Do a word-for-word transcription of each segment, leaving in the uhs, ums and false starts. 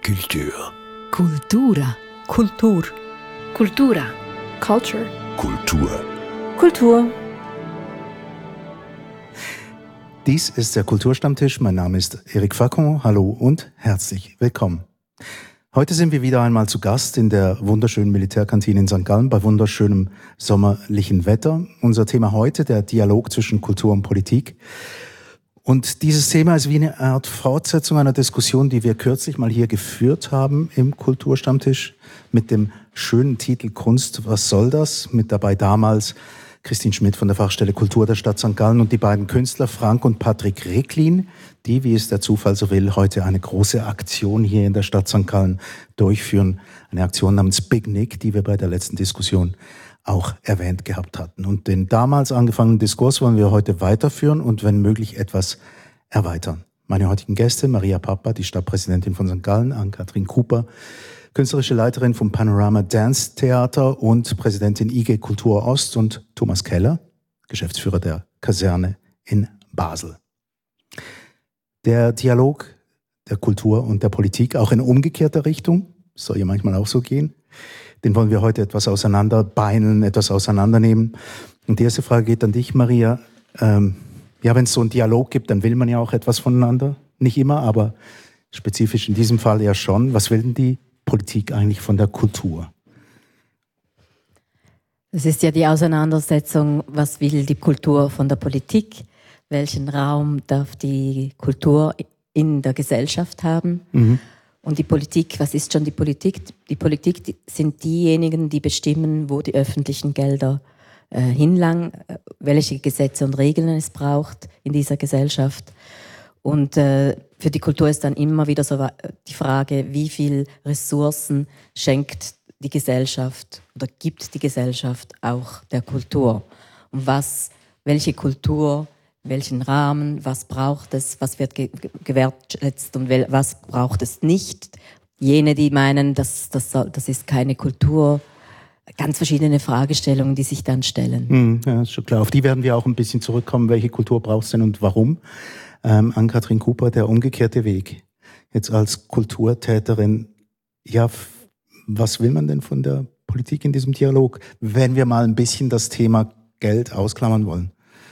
Culture. Cultura. Kultur. Cultura. Culture. Kultur. Kultur. Dies ist der Kulturstammtisch. Mein Name ist Eric Facon. Hallo und herzlich willkommen. Heute sind wir wieder einmal zu Gast in der wunderschönen Militärkantine in Sankt Gallen bei wunderschönem sommerlichen Wetter. Unser Thema heute, der Dialog zwischen Kultur und Politik. Und dieses Thema ist wie eine Art Fortsetzung einer Diskussion, die wir kürzlich mal hier geführt haben im Kulturstammtisch mit dem schönen Titel Kunst, was soll das? Mit dabei damals Christine Schmidt von der Fachstelle Kultur der Stadt Sankt Gallen und die beiden Künstler Frank und Patrick Recklin, die, wie es der Zufall so will, heute eine große Aktion hier in der Stadt Sankt Gallen durchführen. Eine Aktion namens Big Nick, die wir bei der letzten Diskussion auch erwähnt gehabt hatten. Und den damals angefangenen Diskurs wollen wir heute weiterführen und wenn möglich etwas erweitern. Meine heutigen Gäste, Maria Papa, die Stadtpräsidentin von Sankt Gallen, Ann-Kathrin Cooper, künstlerische Leiterin vom Panorama Dance Theater und Präsidentin I G Kultur Ost und Thomas Keller, Geschäftsführer der Kaserne in Basel. Der Dialog der Kultur und der Politik, auch in umgekehrter Richtung, soll ja manchmal auch so gehen, den wollen wir heute etwas auseinanderbeineln, etwas auseinandernehmen. Und die erste Frage geht an dich, Maria. Ähm, ja, wenn es so einen Dialog gibt, dann will man ja auch etwas voneinander. Nicht immer, aber spezifisch in diesem Fall ja schon. Was will denn die Politik eigentlich von der Kultur? Es ist ja die Auseinandersetzung, was will die Kultur von der Politik? Welchen Raum darf die Kultur in der Gesellschaft haben? Mhm. Und die Politik, was ist schon die Politik? Die Politik sind diejenigen, die bestimmen, wo die öffentlichen Gelder äh, hinlangen, welche Gesetze und Regeln es braucht in dieser Gesellschaft. Und äh, für die Kultur ist dann immer wieder so die Frage, wie viel Ressourcen schenkt die Gesellschaft oder gibt die Gesellschaft auch der Kultur? Und was, welche Kultur, welchen Rahmen, was braucht es, was wird ge- gewertschätzt und wel- was braucht es nicht? Jene, die meinen, das, das, das ist keine Kultur, ganz verschiedene Fragestellungen, die sich dann stellen. Hm, ja, ist schon klar. Auf die werden wir auch ein bisschen zurückkommen. Welche Kultur braucht es denn und warum? Ähm, Ann-Kathrin Cooper, der umgekehrte Weg. Jetzt als Kulturtäterin, ja, f- was will man denn von der Politik in diesem Dialog, wenn wir mal ein bisschen das Thema Geld ausklammern wollen?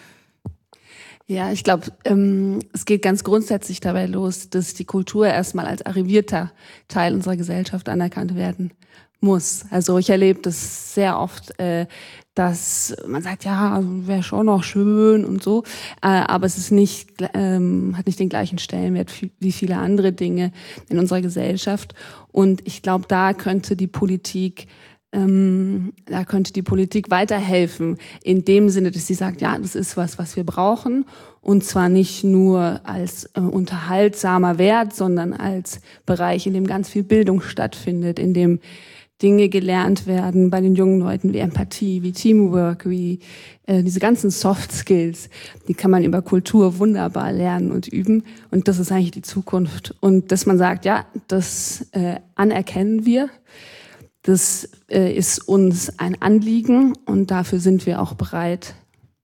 Ja, ich glaube, ähm, es geht ganz grundsätzlich dabei los, dass die Kultur erstmal als arrivierter Teil unserer Gesellschaft anerkannt werden muss. Also ich erlebe das sehr oft, äh, dass man sagt, ja, wäre schon noch schön und so, äh, aber es ist nicht, ähm, hat nicht den gleichen Stellenwert wie viele andere Dinge in unserer Gesellschaft. Und ich glaube, da könnte die Politik Ähm, da könnte die Politik weiterhelfen, in dem Sinne, dass sie sagt, ja, das ist was, was wir brauchen. Und zwar nicht nur als äh, unterhaltsamer Wert, sondern als Bereich, in dem ganz viel Bildung stattfindet, in dem Dinge gelernt werden bei den jungen Leuten wie Empathie, wie Teamwork, wie äh, diese ganzen Soft Skills. Die kann man über Kultur wunderbar lernen und üben. Und das ist eigentlich die Zukunft. Und dass man sagt, ja, das äh, anerkennen wir. Das äh, ist uns ein Anliegen und dafür sind wir auch bereit,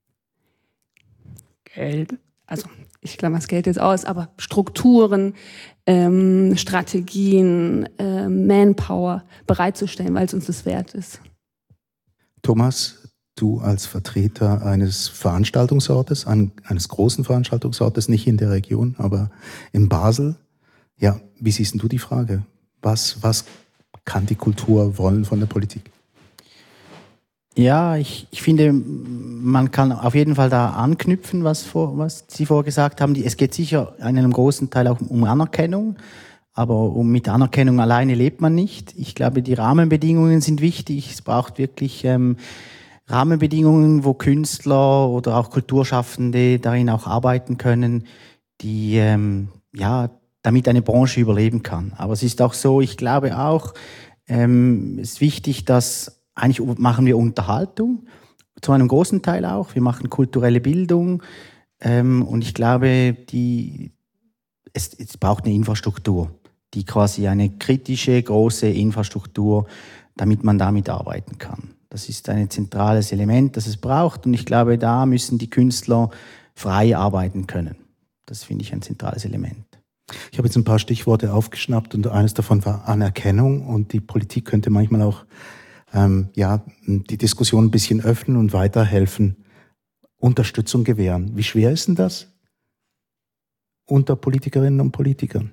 Geld, also ich klammer das Geld jetzt aus, aber Strukturen, ähm, Strategien, äh, Manpower bereitzustellen, weil es uns das wert ist. Thomas, du als Vertreter eines Veranstaltungsortes, ein, eines großen Veranstaltungsortes, nicht in der Region, aber in Basel, ja, wie siehst denn du die Frage? Was, was kann die Kultur wollen von der Politik? Ja, ich, ich finde, man kann auf jeden Fall da anknüpfen, was, vor, was Sie vorgesagt haben. Es geht sicher in einem großen Teil auch um Anerkennung, aber um, mit Anerkennung alleine lebt man nicht. Ich glaube, die Rahmenbedingungen sind wichtig. Es braucht wirklich ähm, Rahmenbedingungen, wo Künstler oder auch Kulturschaffende darin auch arbeiten können, die ähm, ja damit eine Branche überleben kann. Aber es ist auch so, ich glaube auch, ähm, es ist wichtig, dass eigentlich machen wir Unterhaltung, zu einem großen Teil auch. Wir machen kulturelle Bildung ähm, und ich glaube, die, es, es braucht eine Infrastruktur, die quasi eine kritische, große Infrastruktur, damit man damit arbeiten kann. Das ist ein zentrales Element, das es braucht und ich glaube, da müssen die Künstler frei arbeiten können. Das finde ich ein zentrales Element. Ich habe jetzt ein paar Stichworte aufgeschnappt und eines davon war Anerkennung, und die Politik könnte manchmal auch ähm, ja, die Diskussion ein bisschen öffnen und weiterhelfen, Unterstützung gewähren. Wie schwer ist denn das unter Politikerinnen und Politikern?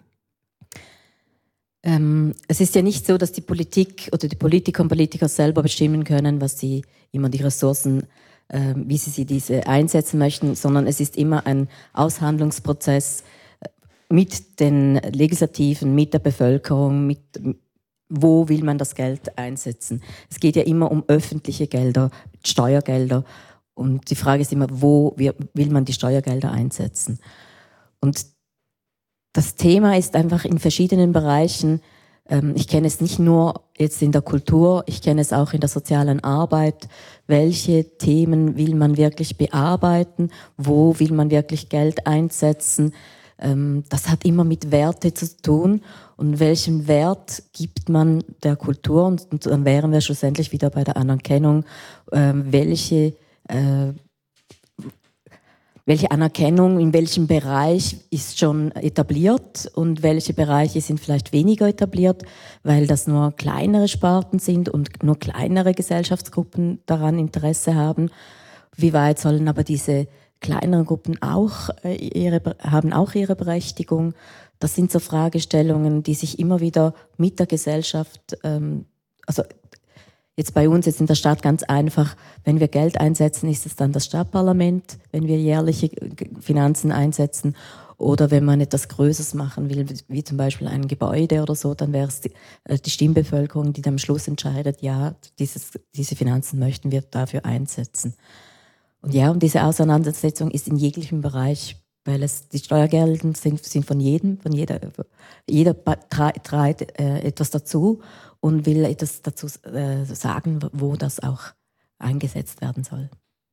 Ähm, es ist ja nicht so, dass die Politik oder die Politiker und Politiker selber bestimmen können, was sie immer die Ressourcen, äh, wie sie, sie diese einsetzen möchten, sondern es ist immer ein Aushandlungsprozess mit den Legislativen, mit der Bevölkerung, mit wo will man das Geld einsetzen. Es geht ja immer um öffentliche Gelder, Steuergelder, und die Frage ist immer, wo will man die Steuergelder einsetzen. Und das Thema ist einfach in verschiedenen Bereichen, ähm, ich kenne es nicht nur jetzt in der Kultur, ich kenne es auch in der sozialen Arbeit, welche Themen will man wirklich bearbeiten, wo will man wirklich Geld einsetzen. Ähm, das hat immer mit Werte zu tun, und welchen Wert gibt man der Kultur, und, und dann wären wir schlussendlich wieder bei der Anerkennung, ähm, welche äh, Welche Anerkennung in welchem Bereich ist schon etabliert und welche Bereiche sind vielleicht weniger etabliert, weil das nur kleinere Sparten sind und nur kleinere Gesellschaftsgruppen daran Interesse haben. Wie weit sollen aber diese kleineren Gruppen auch ihre, haben auch ihre Berechtigung? Das sind so Fragestellungen, die sich immer wieder mit der Gesellschaft, ähm, also jetzt bei uns jetzt in der Stadt ganz einfach, wenn wir Geld einsetzen, ist es dann das Stadtparlament, wenn wir jährliche Finanzen einsetzen, oder wenn man etwas Größeres machen will, wie zum Beispiel ein Gebäude oder so, dann wäre es die, die Stimmbevölkerung, die dann am Schluss entscheidet, ja, dieses, diese Finanzen möchten wir dafür einsetzen. Und ja, und diese Auseinandersetzung ist in jeglichem Bereich, weil es die Steuergelder sind, sind von jedem, von jeder, jeder trägt äh, etwas dazu und will etwas dazu äh, sagen, wo das auch eingesetzt werden soll.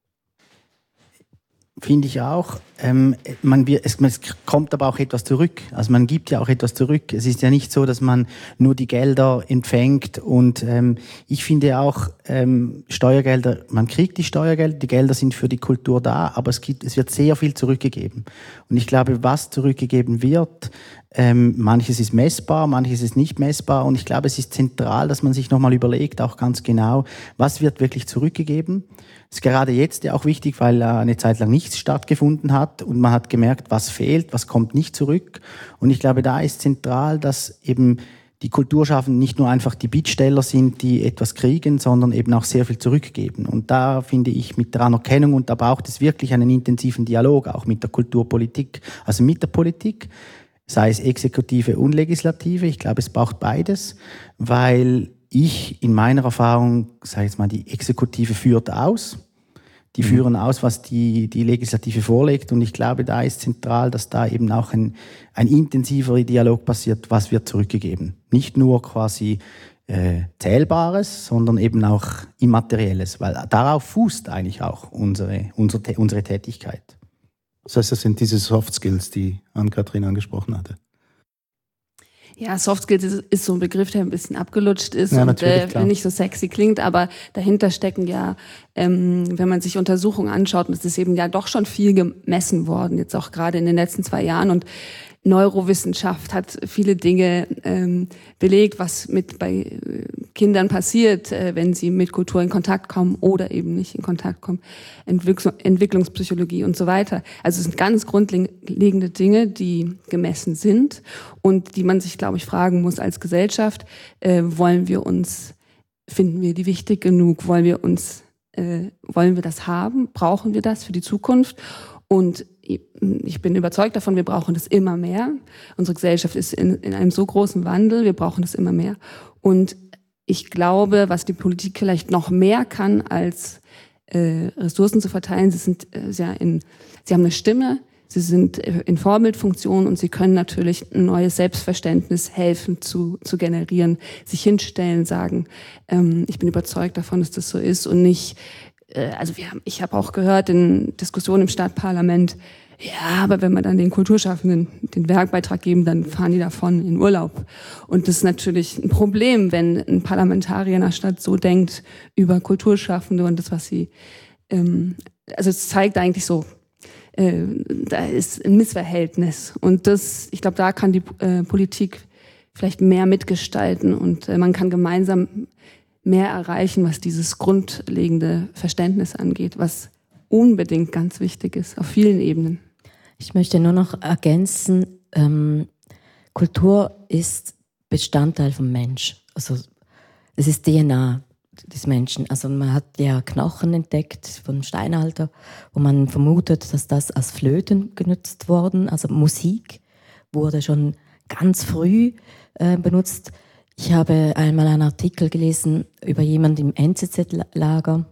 Finde ich auch. Ähm, man, es, es kommt aber auch etwas zurück. Also man gibt ja auch etwas zurück. Es ist ja nicht so, dass man nur die Gelder empfängt. Und ähm, ich finde auch, ähm, Steuergelder, man kriegt die Steuergelder, die Gelder sind für die Kultur da, aber es, gibt, es wird sehr viel zurückgegeben. Und ich glaube, was zurückgegeben wird, ähm, manches ist messbar, manches ist nicht messbar. Und ich glaube, es ist zentral, dass man sich nochmal überlegt, auch ganz genau, was wird wirklich zurückgegeben. Das ist gerade jetzt ja auch wichtig, weil eine Zeit lang nichts stattgefunden hat und man hat gemerkt, was fehlt, was kommt nicht zurück. Und ich glaube, da ist zentral, dass eben die Kulturschaffenden nicht nur einfach die Bittsteller sind, die etwas kriegen, sondern eben auch sehr viel zurückgeben. Und da finde ich mit der Anerkennung, und da braucht es wirklich einen intensiven Dialog, auch mit der Kulturpolitik, also mit der Politik, sei es Exekutive und Legislative. Ich glaube, es braucht beides, weil ich in meiner Erfahrung, sage ich jetzt mal, die Exekutive führt aus. Die mhm. führen aus, was die, die Legislative vorlegt. Und ich glaube, da ist zentral, dass da eben auch ein, ein intensiverer Dialog passiert, was wird zurückgegeben. Nicht nur quasi äh, Zählbares, sondern eben auch Immaterielles, weil darauf fußt eigentlich auch unsere, unsere, unsere Tätigkeit. Das heißt, das sind diese Soft Skills, die Ann-Kathrin angesprochen hatte. Ja, Soft Skills ist, ist so ein Begriff, der ein bisschen abgelutscht ist ja, und äh, nicht so sexy klingt, aber dahinter stecken ja, ähm, wenn man sich Untersuchungen anschaut, und es ist eben ja doch schon viel gemessen worden, jetzt auch gerade in den letzten zwei Jahren, und Neurowissenschaft hat viele Dinge ähm, belegt, was mit bei äh, Kindern passiert, äh, wenn sie mit Kultur in Kontakt kommen oder eben nicht in Kontakt kommen. Entwicklung, Entwicklungspsychologie und so weiter. Also es sind ganz grundlegende Dinge, die gemessen sind und die man sich, glaube ich, fragen muss als Gesellschaft. Äh, wollen wir uns, finden wir die wichtig genug? Wollen wir uns, äh, wollen wir das haben? Brauchen wir das für die Zukunft? Und ich bin überzeugt davon, wir brauchen das immer mehr. Unsere Gesellschaft ist in, in einem so großen Wandel, wir brauchen das immer mehr. Und ich glaube, was die Politik vielleicht noch mehr kann, als äh, Ressourcen zu verteilen, sie sind äh, sehr in, sie haben eine Stimme, sie sind in Vorbildfunktion und sie können natürlich ein neues Selbstverständnis helfen zu, zu generieren, sich hinstellen, sagen, ähm, ich bin überzeugt davon, dass das so ist und nicht. Also wir haben, ich habe auch gehört in Diskussionen im Stadtparlament, ja, aber wenn wir dann den Kulturschaffenden den Werkbeitrag geben, dann fahren die davon in Urlaub. Und das ist natürlich ein Problem, wenn ein Parlamentarier in der Stadt so denkt über Kulturschaffende und das, was sie, ähm, also es zeigt eigentlich so, äh, da ist ein Missverhältnis. Und das, ich glaube, da kann die äh, Politik vielleicht mehr mitgestalten und äh, man kann gemeinsam mehr erreichen, was dieses grundlegende Verständnis angeht, was unbedingt ganz wichtig ist, auf vielen Ebenen. Ich möchte nur noch ergänzen, ähm, Kultur ist Bestandteil vom Mensch. Also es ist D N A des Menschen. Also man hat ja Knochen entdeckt vom Steinalter, wo man vermutet, dass das als Flöten genutzt worden, also Musik wurde schon ganz früh äh, benutzt. Ich habe einmal einen Artikel gelesen über jemanden im N Z Z-Lager,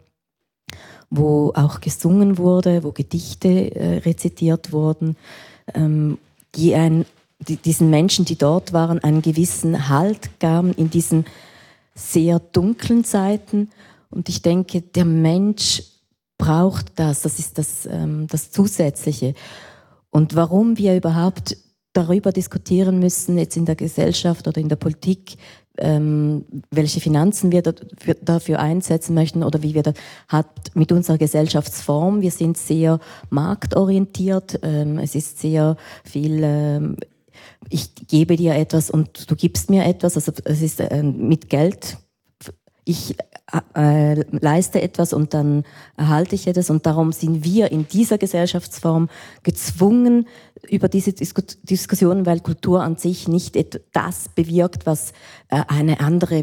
wo auch gesungen wurde, wo Gedichte äh, rezitiert wurden, ähm, die, ein, die diesen Menschen, die dort waren, einen gewissen Halt gaben in diesen sehr dunklen Zeiten. Und ich denke, der Mensch braucht das, das ist das, ähm, das Zusätzliche. Und warum wir überhaupt darüber diskutieren müssen, jetzt in der Gesellschaft oder in der Politik, ähm, welche Finanzen wir dafür, dafür einsetzen möchten oder wie wir das hat mit unserer Gesellschaftsform. Wir sind sehr marktorientiert, ähm, es ist sehr viel, ähm, ich gebe dir etwas und du gibst mir etwas, also es ist äh, mit Geld, ich äh, leiste etwas und dann erhalte ich etwas und darum sind wir in dieser Gesellschaftsform gezwungen über diese Disku- Diskussion, weil Kultur an sich nicht das bewirkt, was äh, eine andere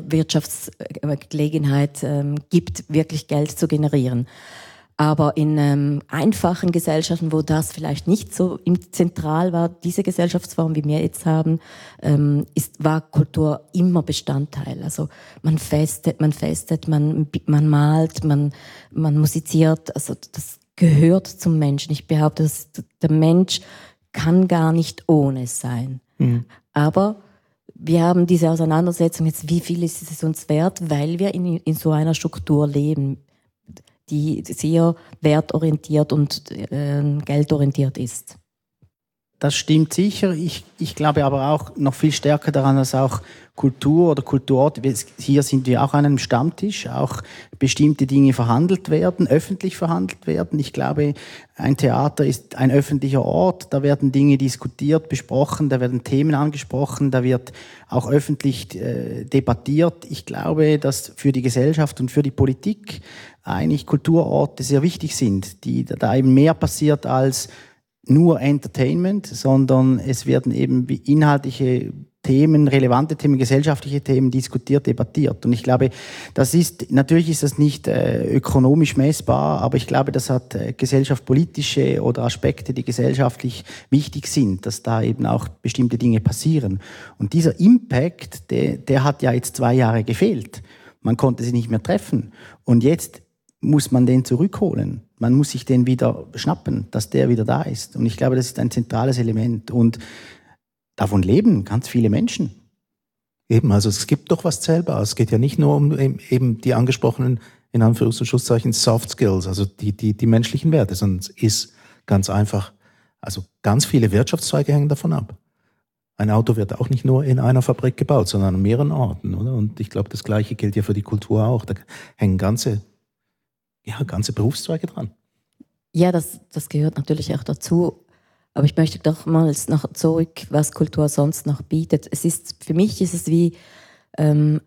Wirtschaftsgelegenheit äh, gibt, wirklich Geld zu generieren. Aber in ähm, einfachen Gesellschaften, wo das vielleicht nicht so zentral war, diese Gesellschaftsform, wie wir jetzt haben, ähm, ist, war Kultur immer Bestandteil. Also man festet, man festet, man, man malt, man, man musiziert. Also das gehört zum Menschen. Ich behaupte, dass der Mensch kann gar nicht ohne sein. Mhm. Aber wir haben diese Auseinandersetzung jetzt, wie viel ist es uns wert, weil wir in, in so einer Struktur leben, die sehr wertorientiert und äh, geldorientiert ist. Das stimmt sicher. Ich, ich glaube aber auch noch viel stärker daran, dass auch Kultur oder Kulturort, hier sind wir auch an einem Stammtisch, auch bestimmte Dinge verhandelt werden, öffentlich verhandelt werden. Ich glaube, ein Theater ist ein öffentlicher Ort, da werden Dinge diskutiert, besprochen, da werden Themen angesprochen, da wird auch öffentlich äh, debattiert. Ich glaube, dass für die Gesellschaft und für die Politik eigentlich Kulturorte sehr wichtig sind, die da eben mehr passiert als nur Entertainment, sondern es werden eben inhaltliche Themen, relevante Themen, gesellschaftliche Themen diskutiert, debattiert. Und ich glaube, das ist, natürlich ist das nicht äh, ökonomisch messbar, aber ich glaube, das hat äh, gesellschaftspolitische oder Aspekte, die gesellschaftlich wichtig sind, dass da eben auch bestimmte Dinge passieren. Und dieser Impact, der, der hat ja jetzt zwei Jahre gefehlt. Man konnte sich nicht mehr treffen. Und jetzt muss man den zurückholen. Man muss sich den wieder schnappen, dass der wieder da ist. Und ich glaube, das ist ein zentrales Element. Und davon leben ganz viele Menschen. Eben, also es gibt doch was Zählbares. Es geht ja nicht nur um eben die angesprochenen, in Anführungs- und Schlusszeichen, Soft Skills, also die, die, die menschlichen Werte, sondern es ist ganz einfach, also ganz viele Wirtschaftszweige hängen davon ab. Ein Auto wird auch nicht nur in einer Fabrik gebaut, sondern an mehreren Orten, oder? Und ich glaube, das Gleiche gilt ja für die Kultur auch. Da hängen ganze Ja, ganze Berufszweige dran. Ja, das, das gehört natürlich auch dazu. Aber ich möchte doch mal noch zurück, was Kultur sonst noch bietet. Es ist, für mich ist es wie, ähm,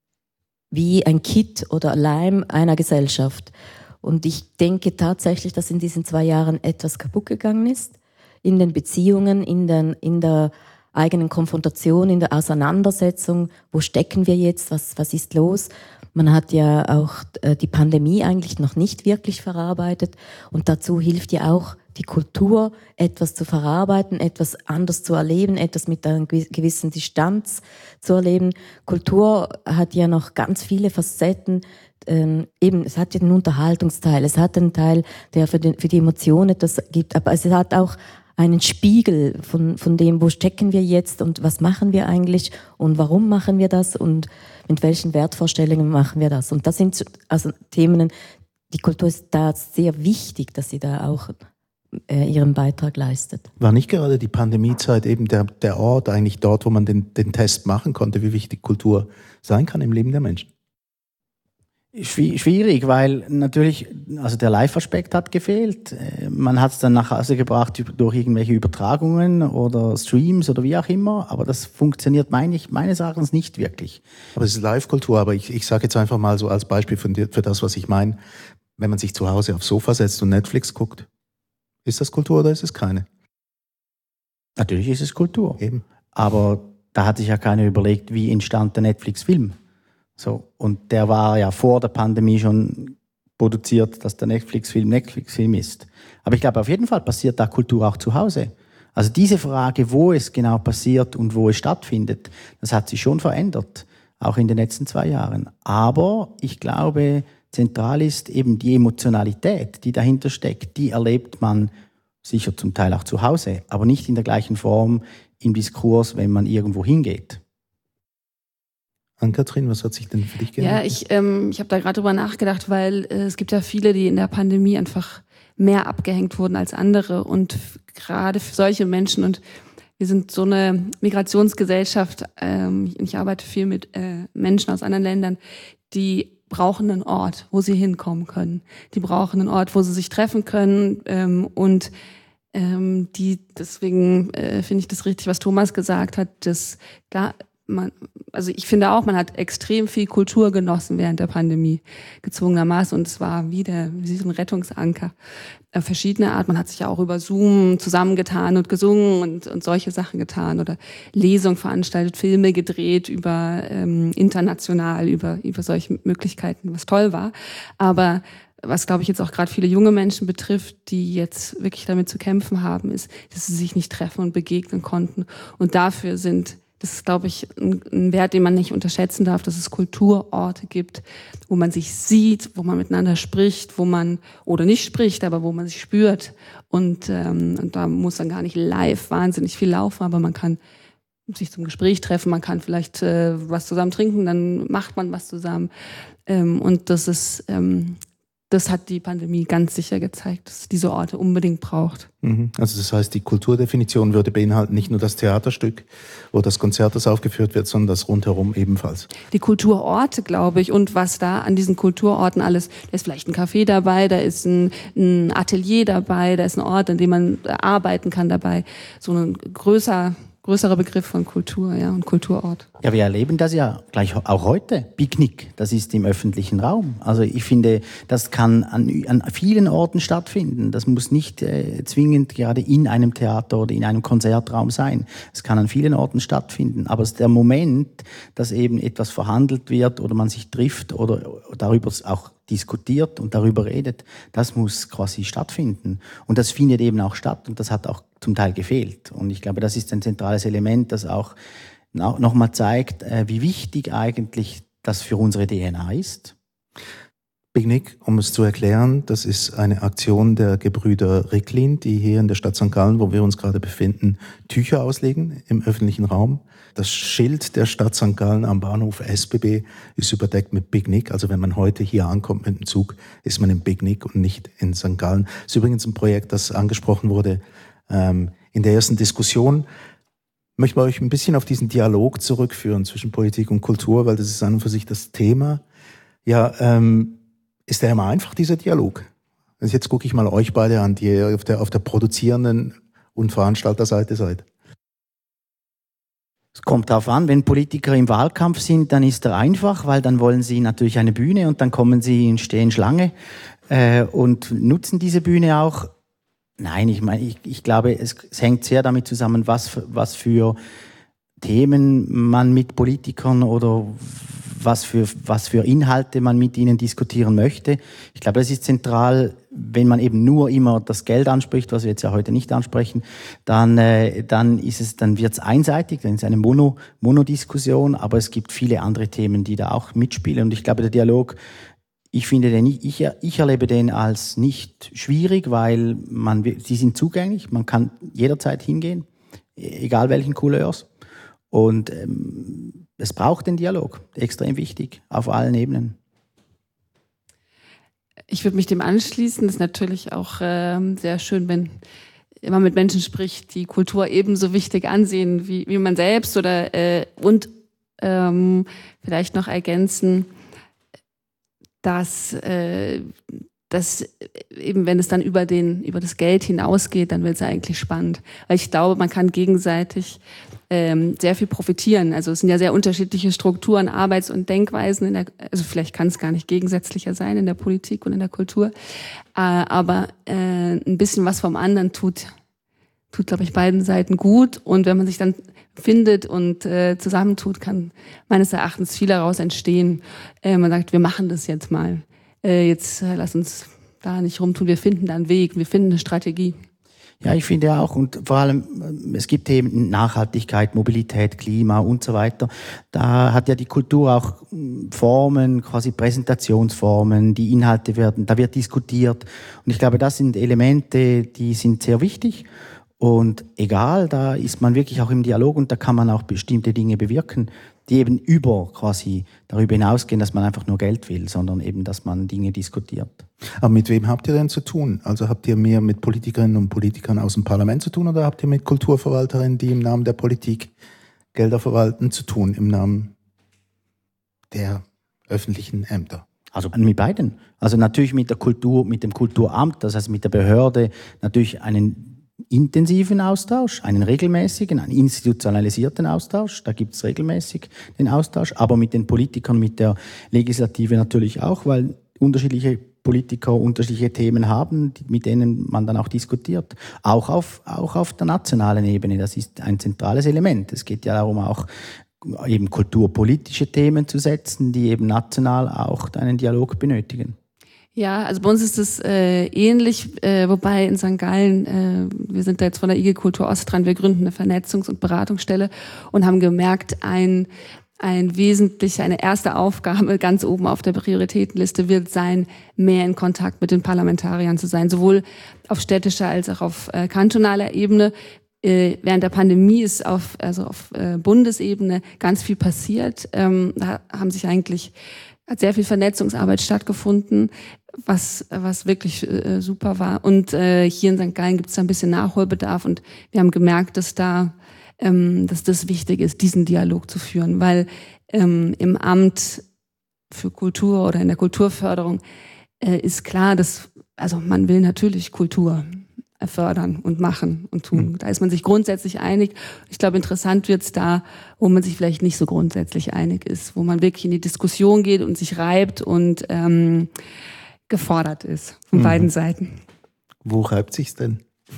wie ein Kit oder Leim einer Gesellschaft. Und ich denke tatsächlich, dass in diesen zwei Jahren etwas kaputt gegangen ist. In den Beziehungen, in, den, in der eigenen Konfrontation, in der Auseinandersetzung. Wo stecken wir jetzt? Was, was ist los? Man hat ja auch die Pandemie eigentlich noch nicht wirklich verarbeitet und dazu hilft ja auch die Kultur, etwas zu verarbeiten, etwas anders zu erleben, etwas mit einer gewissen Distanz zu erleben. Kultur hat ja noch ganz viele Facetten. Ähm, eben, es hat ja den Unterhaltungsteil, es hat einen Teil, der für, den, für die Emotionen etwas gibt, aber es hat auch einen Spiegel von, von dem, wo stecken wir jetzt und was machen wir eigentlich und warum machen wir das und mit welchen Wertvorstellungen machen wir das. Und das sind also Themen, die Kultur ist da sehr wichtig, dass sie da auch äh, ihren Beitrag leistet. War nicht gerade die Pandemiezeit eben der, der Ort, eigentlich dort, wo man den, den Test machen konnte, wie wichtig Kultur sein kann im Leben der Menschen? Schwierig, weil natürlich, also der Live-Aspekt hat gefehlt. Man hat es dann nach Hause gebracht durch irgendwelche Übertragungen oder Streams oder wie auch immer, aber das funktioniert meine ich, meines Erachtens nicht wirklich. Aber es ist Live-Kultur, aber ich, ich sage jetzt einfach mal so als Beispiel für, für das, was ich meine. Wenn man sich zu Hause aufs Sofa setzt und Netflix guckt, ist das Kultur oder ist es keine? Natürlich ist es Kultur. Eben. Aber da hat sich ja keiner überlegt, wie entstand der Netflix-Film. So, und der war ja vor der Pandemie schon produziert, dass der Netflix-Film Netflix-Film ist. Aber ich glaube, auf jeden Fall passiert da Kultur auch zu Hause. Also diese Frage, wo es genau passiert und wo es stattfindet, das hat sich schon verändert, auch in den letzten zwei Jahren. Aber ich glaube, zentral ist eben die Emotionalität, die dahinter steckt. Die erlebt man sicher zum Teil auch zu Hause, aber nicht in der gleichen Form im Diskurs, wenn man irgendwo hingeht. Ann-Kathrin, was hat sich denn für dich geändert? Ja, ich, ähm, ich habe da gerade drüber nachgedacht, weil äh, es gibt ja viele, die in der Pandemie einfach mehr abgehängt wurden als andere. Und f- gerade für solche Menschen, und wir sind so eine Migrationsgesellschaft, ähm, ich arbeite viel mit äh, Menschen aus anderen Ländern, die brauchen einen Ort, wo sie hinkommen können. Die brauchen einen Ort, wo sie sich treffen können ähm, und ähm, die, deswegen äh, finde ich das richtig, was Thomas gesagt hat, dass klar, man, also ich finde auch, man hat extrem viel Kultur genossen während der Pandemie, gezwungenermaßen, und es war wie, der, wie so ein Rettungsanker. Äh, verschiedene Art, man hat sich ja auch über Zoom zusammengetan und gesungen und, und solche Sachen getan oder Lesungen veranstaltet, Filme gedreht über ähm, international, über, über solche Möglichkeiten, was toll war. Aber was, glaube ich, jetzt auch gerade viele junge Menschen betrifft, die jetzt wirklich damit zu kämpfen haben, ist, dass sie sich nicht treffen und begegnen konnten. Und dafür sind Das ist, glaube ich, ein, ein Wert, den man nicht unterschätzen darf, dass es Kulturorte gibt, wo man sich sieht, wo man miteinander spricht, wo man, oder nicht spricht, aber wo man sich spürt. Und, ähm, und da muss dann gar nicht live wahnsinnig viel laufen, aber man kann sich zum Gespräch treffen, man kann vielleicht äh, was zusammen trinken, dann macht man was zusammen. Ähm, und das ist, ähm, das hat die Pandemie ganz sicher gezeigt, dass es diese Orte unbedingt braucht. Also das heißt, die Kulturdefinition würde beinhalten nicht nur das Theaterstück, wo das Konzert, das aufgeführt wird, sondern das rundherum ebenfalls. Die Kulturorte, glaube ich, und was da an diesen Kulturorten alles, da ist vielleicht ein Café dabei, da ist ein, ein Atelier dabei, da ist ein Ort, an dem man arbeiten kann dabei. So ein größer, größerer Begriff von Kultur, ja, und Kulturort. Ja, wir erleben das ja gleich auch heute. Picknick, das ist im öffentlichen Raum. Also ich finde, das kann an, an vielen Orten stattfinden. Das muss nicht äh, zwingend gerade in einem Theater oder in einem Konzertraum sein. Es kann an vielen Orten stattfinden. Aber es ist der Moment, dass eben etwas verhandelt wird oder man sich trifft oder darüber auch diskutiert und darüber redet, das muss quasi stattfinden. Und das findet eben auch statt und das hat auch zum Teil gefehlt. Und ich glaube, das ist ein zentrales Element, das auch nochmal zeigt, wie wichtig eigentlich das für unsere D N A ist. Picknick, um es zu erklären, das ist eine Aktion der Gebrüder Ricklin, die hier in der Stadt Sankt Gallen, wo wir uns gerade befinden, Tücher auslegen im öffentlichen Raum. Das Schild der Stadt Sankt Gallen am Bahnhof S B B ist überdeckt mit Picknick. Also wenn man heute hier ankommt mit dem Zug, ist man im Picknick und nicht in Sankt Gallen. Das ist übrigens ein Projekt, das angesprochen wurde ähm, in der ersten Diskussion. Ich möchte euch ein bisschen auf diesen Dialog zurückführen zwischen Politik und Kultur, weil das ist an und für sich das Thema. Ja, ähm, ist der immer einfach, dieser Dialog? Also jetzt gucke ich mal euch beide an, die ihr auf der, auf der produzierenden und Veranstalterseite seid. Es kommt darauf an, wenn Politiker im Wahlkampf sind, dann ist er einfach, weil dann wollen sie natürlich eine Bühne und dann kommen sie und stehen Schlange äh, und nutzen diese Bühne auch. Nein, ich meine, ich, ich glaube, es, es hängt sehr damit zusammen, was für, was für Themen man mit Politikern oder was für, was für Inhalte man mit ihnen diskutieren möchte. Ich glaube, das ist zentral, wenn man eben nur immer das Geld anspricht, was wir jetzt ja heute nicht ansprechen, dann, äh, dann ist es, dann wird's einseitig, dann ist es eine Mono, Monodiskussion, aber es gibt viele andere Themen, die da auch mitspielen. Und ich glaube, der Dialog, ich finde den, ich, ich erlebe den als nicht schwierig, weil man, sie sind zugänglich, man kann jederzeit hingehen, egal welchen Couleurs. Und ähm, es braucht den Dialog, extrem wichtig, auf allen Ebenen. Ich würde mich dem anschließen. Das ist natürlich auch ähm, sehr schön, wenn man mit Menschen spricht, die Kultur ebenso wichtig ansehen wie, wie man selbst. Oder äh, und ähm, vielleicht noch ergänzen, dass, äh, dass eben, wenn es dann über den, über das Geld hinausgeht, dann wird es eigentlich spannend. Weil ich glaube, man kann gegenseitig ähm, sehr viel profitieren. Also es sind ja sehr unterschiedliche Strukturen, Arbeits- und Denkweisen. In der, also vielleicht kann es gar nicht gegensätzlicher sein in der Politik und in der Kultur. Äh, aber äh, ein bisschen was vom anderen tut, tut, glaube ich, beiden Seiten gut. Und wenn man sich dann findet und äh, zusammentut, kann meines Erachtens viel daraus entstehen. Äh, man sagt, wir machen das jetzt mal. Äh, jetzt äh, lass uns da nicht rumtun. Wir finden da einen Weg, wir finden eine Strategie. Ja, ich finde auch, und vor allem, es gibt Themen Nachhaltigkeit, Mobilität, Klima und so weiter. Da hat ja die Kultur auch Formen, quasi Präsentationsformen, die Inhalte werden, da wird diskutiert. Und ich glaube, das sind Elemente, die sind sehr wichtig. Und egal, da ist man wirklich auch im Dialog und da kann man auch bestimmte Dinge bewirken, die eben über quasi darüber hinausgehen, dass man einfach nur Geld will, sondern eben, dass man Dinge diskutiert. Aber mit wem habt ihr denn zu tun? Also habt ihr mehr mit Politikerinnen und Politikern aus dem Parlament zu tun oder habt ihr mit Kulturverwalterinnen, die im Namen der Politik Gelder verwalten, zu tun, im Namen der öffentlichen Ämter? Also mit beiden. Also natürlich mit der Kultur, mit dem Kulturamt, das heißt mit der Behörde, natürlich einen intensiven Austausch, einen regelmäßigen, einen institutionalisierten Austausch. Da gibt es regelmäßig den Austausch, aber mit den Politikern, mit der Legislative natürlich auch, weil unterschiedliche Politiker unterschiedliche Themen haben, mit denen man dann auch diskutiert. Auch auf, auch auf der nationalen Ebene. Das ist ein zentrales Element. Es geht ja darum, auch eben kulturpolitische Themen zu setzen, die eben national auch einen Dialog benötigen. Ja, also bei uns ist es äh, ähnlich, äh, wobei in Sankt Gallen, äh, wir sind da jetzt von der I G Kultur Ost dran, wir gründen eine Vernetzungs- und Beratungsstelle und haben gemerkt, ein ein wesentlicher, eine erste Aufgabe ganz oben auf der Prioritätenliste wird sein, mehr in Kontakt mit den Parlamentariern zu sein, sowohl auf städtischer als auch auf äh, kantonaler Ebene. Äh, während der Pandemie ist auf also auf äh, Bundesebene ganz viel passiert. Ähm, da haben sich eigentlich hat sehr viel Vernetzungsarbeit stattgefunden, was was wirklich äh, super war. Und äh, hier in Sankt Gallen gibt es da ein bisschen Nachholbedarf und wir haben gemerkt, dass da ähm, dass das wichtig ist, diesen Dialog zu führen, weil ähm, im Amt für Kultur oder in der Kulturförderung äh, ist klar, dass also man will natürlich Kultur fördern und machen und tun. Mhm. Da ist man sich grundsätzlich einig. Ich glaube, interessant wird's da, wo man sich vielleicht nicht so grundsätzlich einig ist, wo man wirklich in die Diskussion geht und sich reibt und ähm, gefordert ist von mhm. beiden Seiten. Wo reibt sich's denn?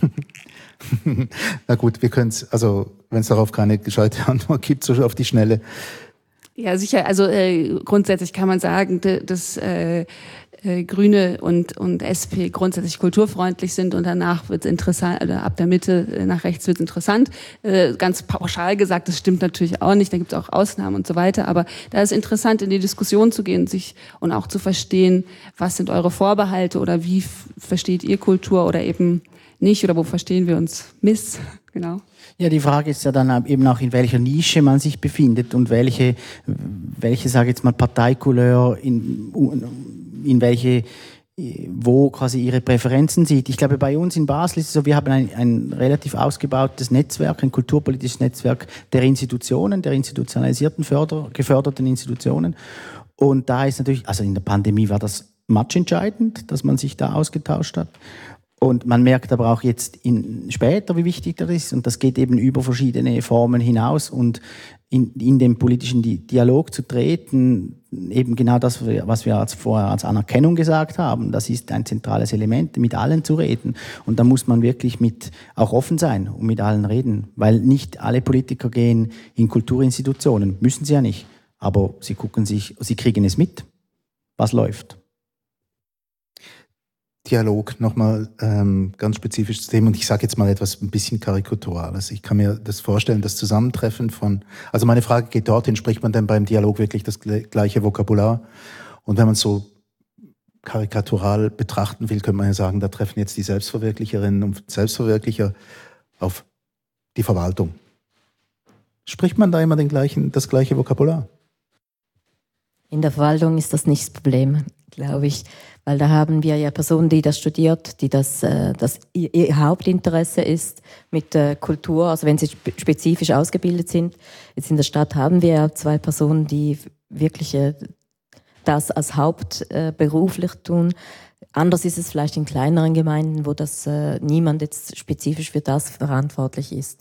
Na gut, wir können es, also wenn es darauf keine gescheite Antwort gibt, so auf die Schnelle. Ja, sicher. Also äh, grundsätzlich kann man sagen, dass äh, äh, Grüne und und S P grundsätzlich kulturfreundlich sind und danach wird es interessant, oder ab der Mitte äh, nach rechts wird es interessant. Äh, ganz pauschal gesagt, das stimmt natürlich auch nicht, da gibt es auch Ausnahmen und so weiter, aber da ist interessant, in die Diskussion zu gehen, sich und auch zu verstehen, was sind eure Vorbehalte oder wie f- versteht ihr Kultur oder eben nicht oder wo verstehen wir uns miss, genau. Ja, die Frage ist ja dann eben auch, in welcher Nische man sich befindet und welche, welche, sage ich jetzt mal, Parteikouleur, in, in welche, wo quasi ihre Präferenzen sieht. Ich glaube, bei uns in Basel ist es so, wir haben ein, ein relativ ausgebautes Netzwerk, ein kulturpolitisches Netzwerk der Institutionen, der institutionalisierten, Förder, geförderten Institutionen. Und da ist natürlich, also in der Pandemie war das matchentscheidend, dass man sich da ausgetauscht hat. Und man merkt aber auch jetzt in, später, wie wichtig das ist. Und das geht eben über verschiedene Formen hinaus. Und in, in den politischen Dialog zu treten, eben genau das, was wir als vorher als Anerkennung gesagt haben, das ist ein zentrales Element, mit allen zu reden. Und da muss man wirklich mit auch offen sein und mit allen reden. Weil nicht alle Politiker gehen in Kulturinstitutionen. Müssen sie ja nicht. Aber sie gucken sich, sie kriegen es mit, was läuft. Dialog, nochmal ähm, ganz spezifisches Thema und ich sage jetzt mal etwas ein bisschen Karikaturales. Ich kann mir das vorstellen, das Zusammentreffen von, also meine Frage geht dorthin, spricht man denn beim Dialog wirklich das gleiche Vokabular? Und wenn man es so karikatural betrachten will, könnte man ja sagen, da treffen jetzt die Selbstverwirklicherinnen und Selbstverwirklicher auf die Verwaltung. Spricht man da immer den gleichen, das gleiche Vokabular? In der Verwaltung ist das nicht das Problem, glaube ich, weil da haben wir ja Personen, die das studiert, die das, äh, das ihr Hauptinteresse ist mit äh, Kultur, also wenn sie spe- spezifisch ausgebildet sind. Jetzt in der Stadt haben wir ja zwei Personen, die wirklich äh, das als hauptberuflich äh, tun. Anders ist es vielleicht in kleineren Gemeinden, wo das äh, niemand jetzt spezifisch für das verantwortlich ist.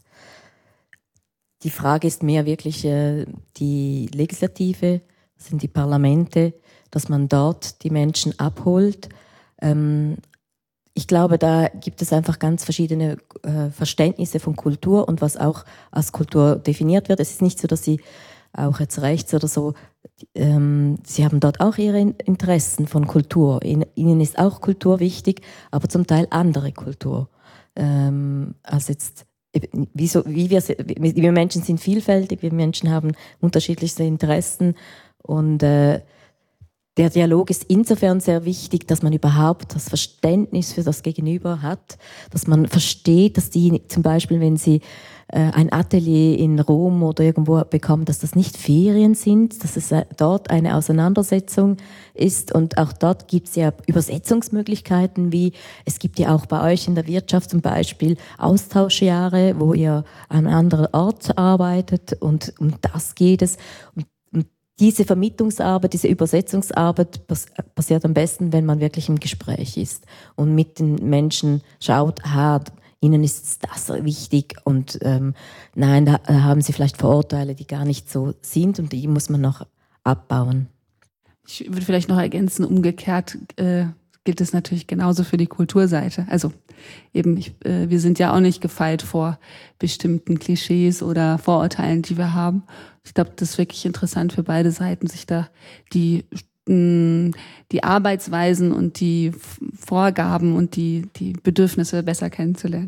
Die Frage ist mehr wirklich äh, die Legislative, das sind die Parlamente, dass man dort die Menschen abholt. Ähm, ich glaube, da gibt es einfach ganz verschiedene äh, Verständnisse von Kultur und was auch als Kultur definiert wird. Es ist nicht so, dass sie auch jetzt rechts oder so, ähm, sie haben dort auch ihre Interessen von Kultur. Ihnen ist auch Kultur wichtig, aber zum Teil andere Kultur. Ähm, als jetzt, wie, so, wie wir, wir Menschen sind vielfältig, wir Menschen haben unterschiedlichste Interessen und äh, der Dialog ist insofern sehr wichtig, dass man überhaupt das Verständnis für das Gegenüber hat, dass man versteht, dass die zum Beispiel, wenn sie äh, ein Atelier in Rom oder irgendwo bekommen, dass das nicht Ferien sind, dass es äh, dort eine Auseinandersetzung ist und auch dort gibt es ja Übersetzungsmöglichkeiten, wie es gibt ja auch bei euch in der Wirtschaft zum Beispiel Austauschjahre, wo ihr an einem anderen Ort arbeitet und um das geht es. Und diese Vermittlungsarbeit, diese Übersetzungsarbeit passiert am besten, wenn man wirklich im Gespräch ist und mit den Menschen schaut, aha, ihnen ist das wichtig und ähm, nein, da haben sie vielleicht Vorurteile, die gar nicht so sind und die muss man noch abbauen. Ich würde vielleicht noch ergänzen, umgekehrt äh, gilt es natürlich genauso für die Kulturseite. Also eben, ich, äh, wir sind ja auch nicht gefeit vor bestimmten Klischees oder Vorurteilen, die wir haben. Ich glaube, das ist wirklich interessant für beide Seiten, sich da die, die Arbeitsweisen und die Vorgaben und die, die Bedürfnisse besser kennenzulernen.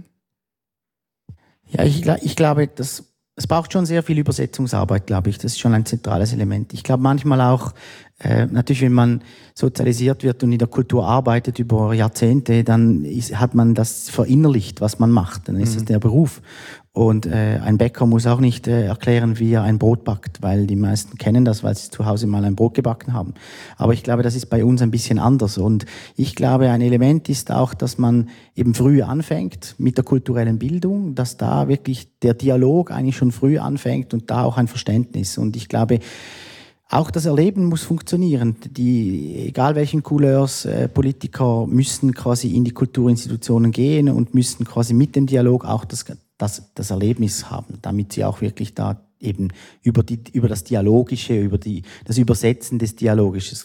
Ja, ich, ich glaube, das, es braucht schon sehr viel Übersetzungsarbeit, glaube ich. Das ist schon ein zentrales Element. Ich glaube manchmal auch, äh, natürlich, wenn man sozialisiert wird und in der Kultur arbeitet über Jahrzehnte, dann ist, hat man das verinnerlicht, was man macht. Dann ist es mhm. der Beruf. Und äh, ein Bäcker muss auch nicht äh, erklären, wie er ein Brot backt, weil die meisten kennen das, weil sie zu Hause mal ein Brot gebacken haben. Aber ich glaube, das ist bei uns ein bisschen anders. Und ich glaube, ein Element ist auch, dass man eben früh anfängt mit der kulturellen Bildung, dass da wirklich der Dialog eigentlich schon früh anfängt und da auch ein Verständnis. Und ich glaube, auch das Erleben muss funktionieren. Die, egal welchen Couleurs, äh, Politiker müssen quasi in die Kulturinstitutionen gehen und müssen quasi mit dem Dialog auch das Das, das Erlebnis haben, damit sie auch wirklich da eben über die, über das Dialogische, über die, das Übersetzen des Dialogisches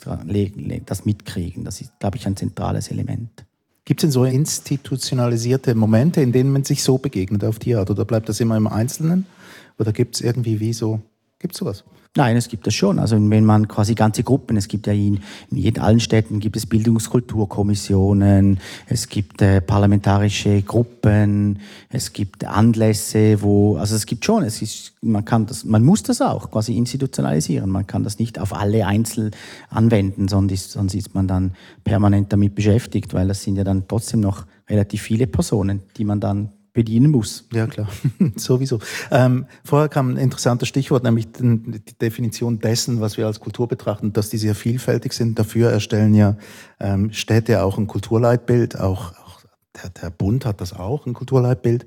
das mitkriegen. Das ist, glaube ich, ein zentrales Element. Gibt es denn so institutionalisierte Momente, in denen man sich so begegnet auf die Art? Oder bleibt das immer im Einzelnen? Oder gibt es irgendwie wie so, gibt es sowas? Nein, es gibt das schon. Also wenn man quasi ganze Gruppen, es gibt ja in, in jeden, allen Städten gibt es Bildungskulturkommissionen, es gibt äh, parlamentarische Gruppen, es gibt Anlässe, wo, also es gibt schon, es ist, man kann das, man muss das auch quasi institutionalisieren. Man kann das nicht auf alle einzeln anwenden, sonst ist, sonst ist man dann permanent damit beschäftigt, weil das sind ja dann trotzdem noch relativ viele Personen, die man dann bedienen muss. Ja, klar. Sowieso. Ähm, vorher kam ein interessantes Stichwort, nämlich die Definition dessen, was wir als Kultur betrachten, dass die sehr vielfältig sind. Dafür erstellen ja ähm, Städte auch ein Kulturleitbild. Auch, auch der, der Bund hat das auch, ein Kulturleitbild.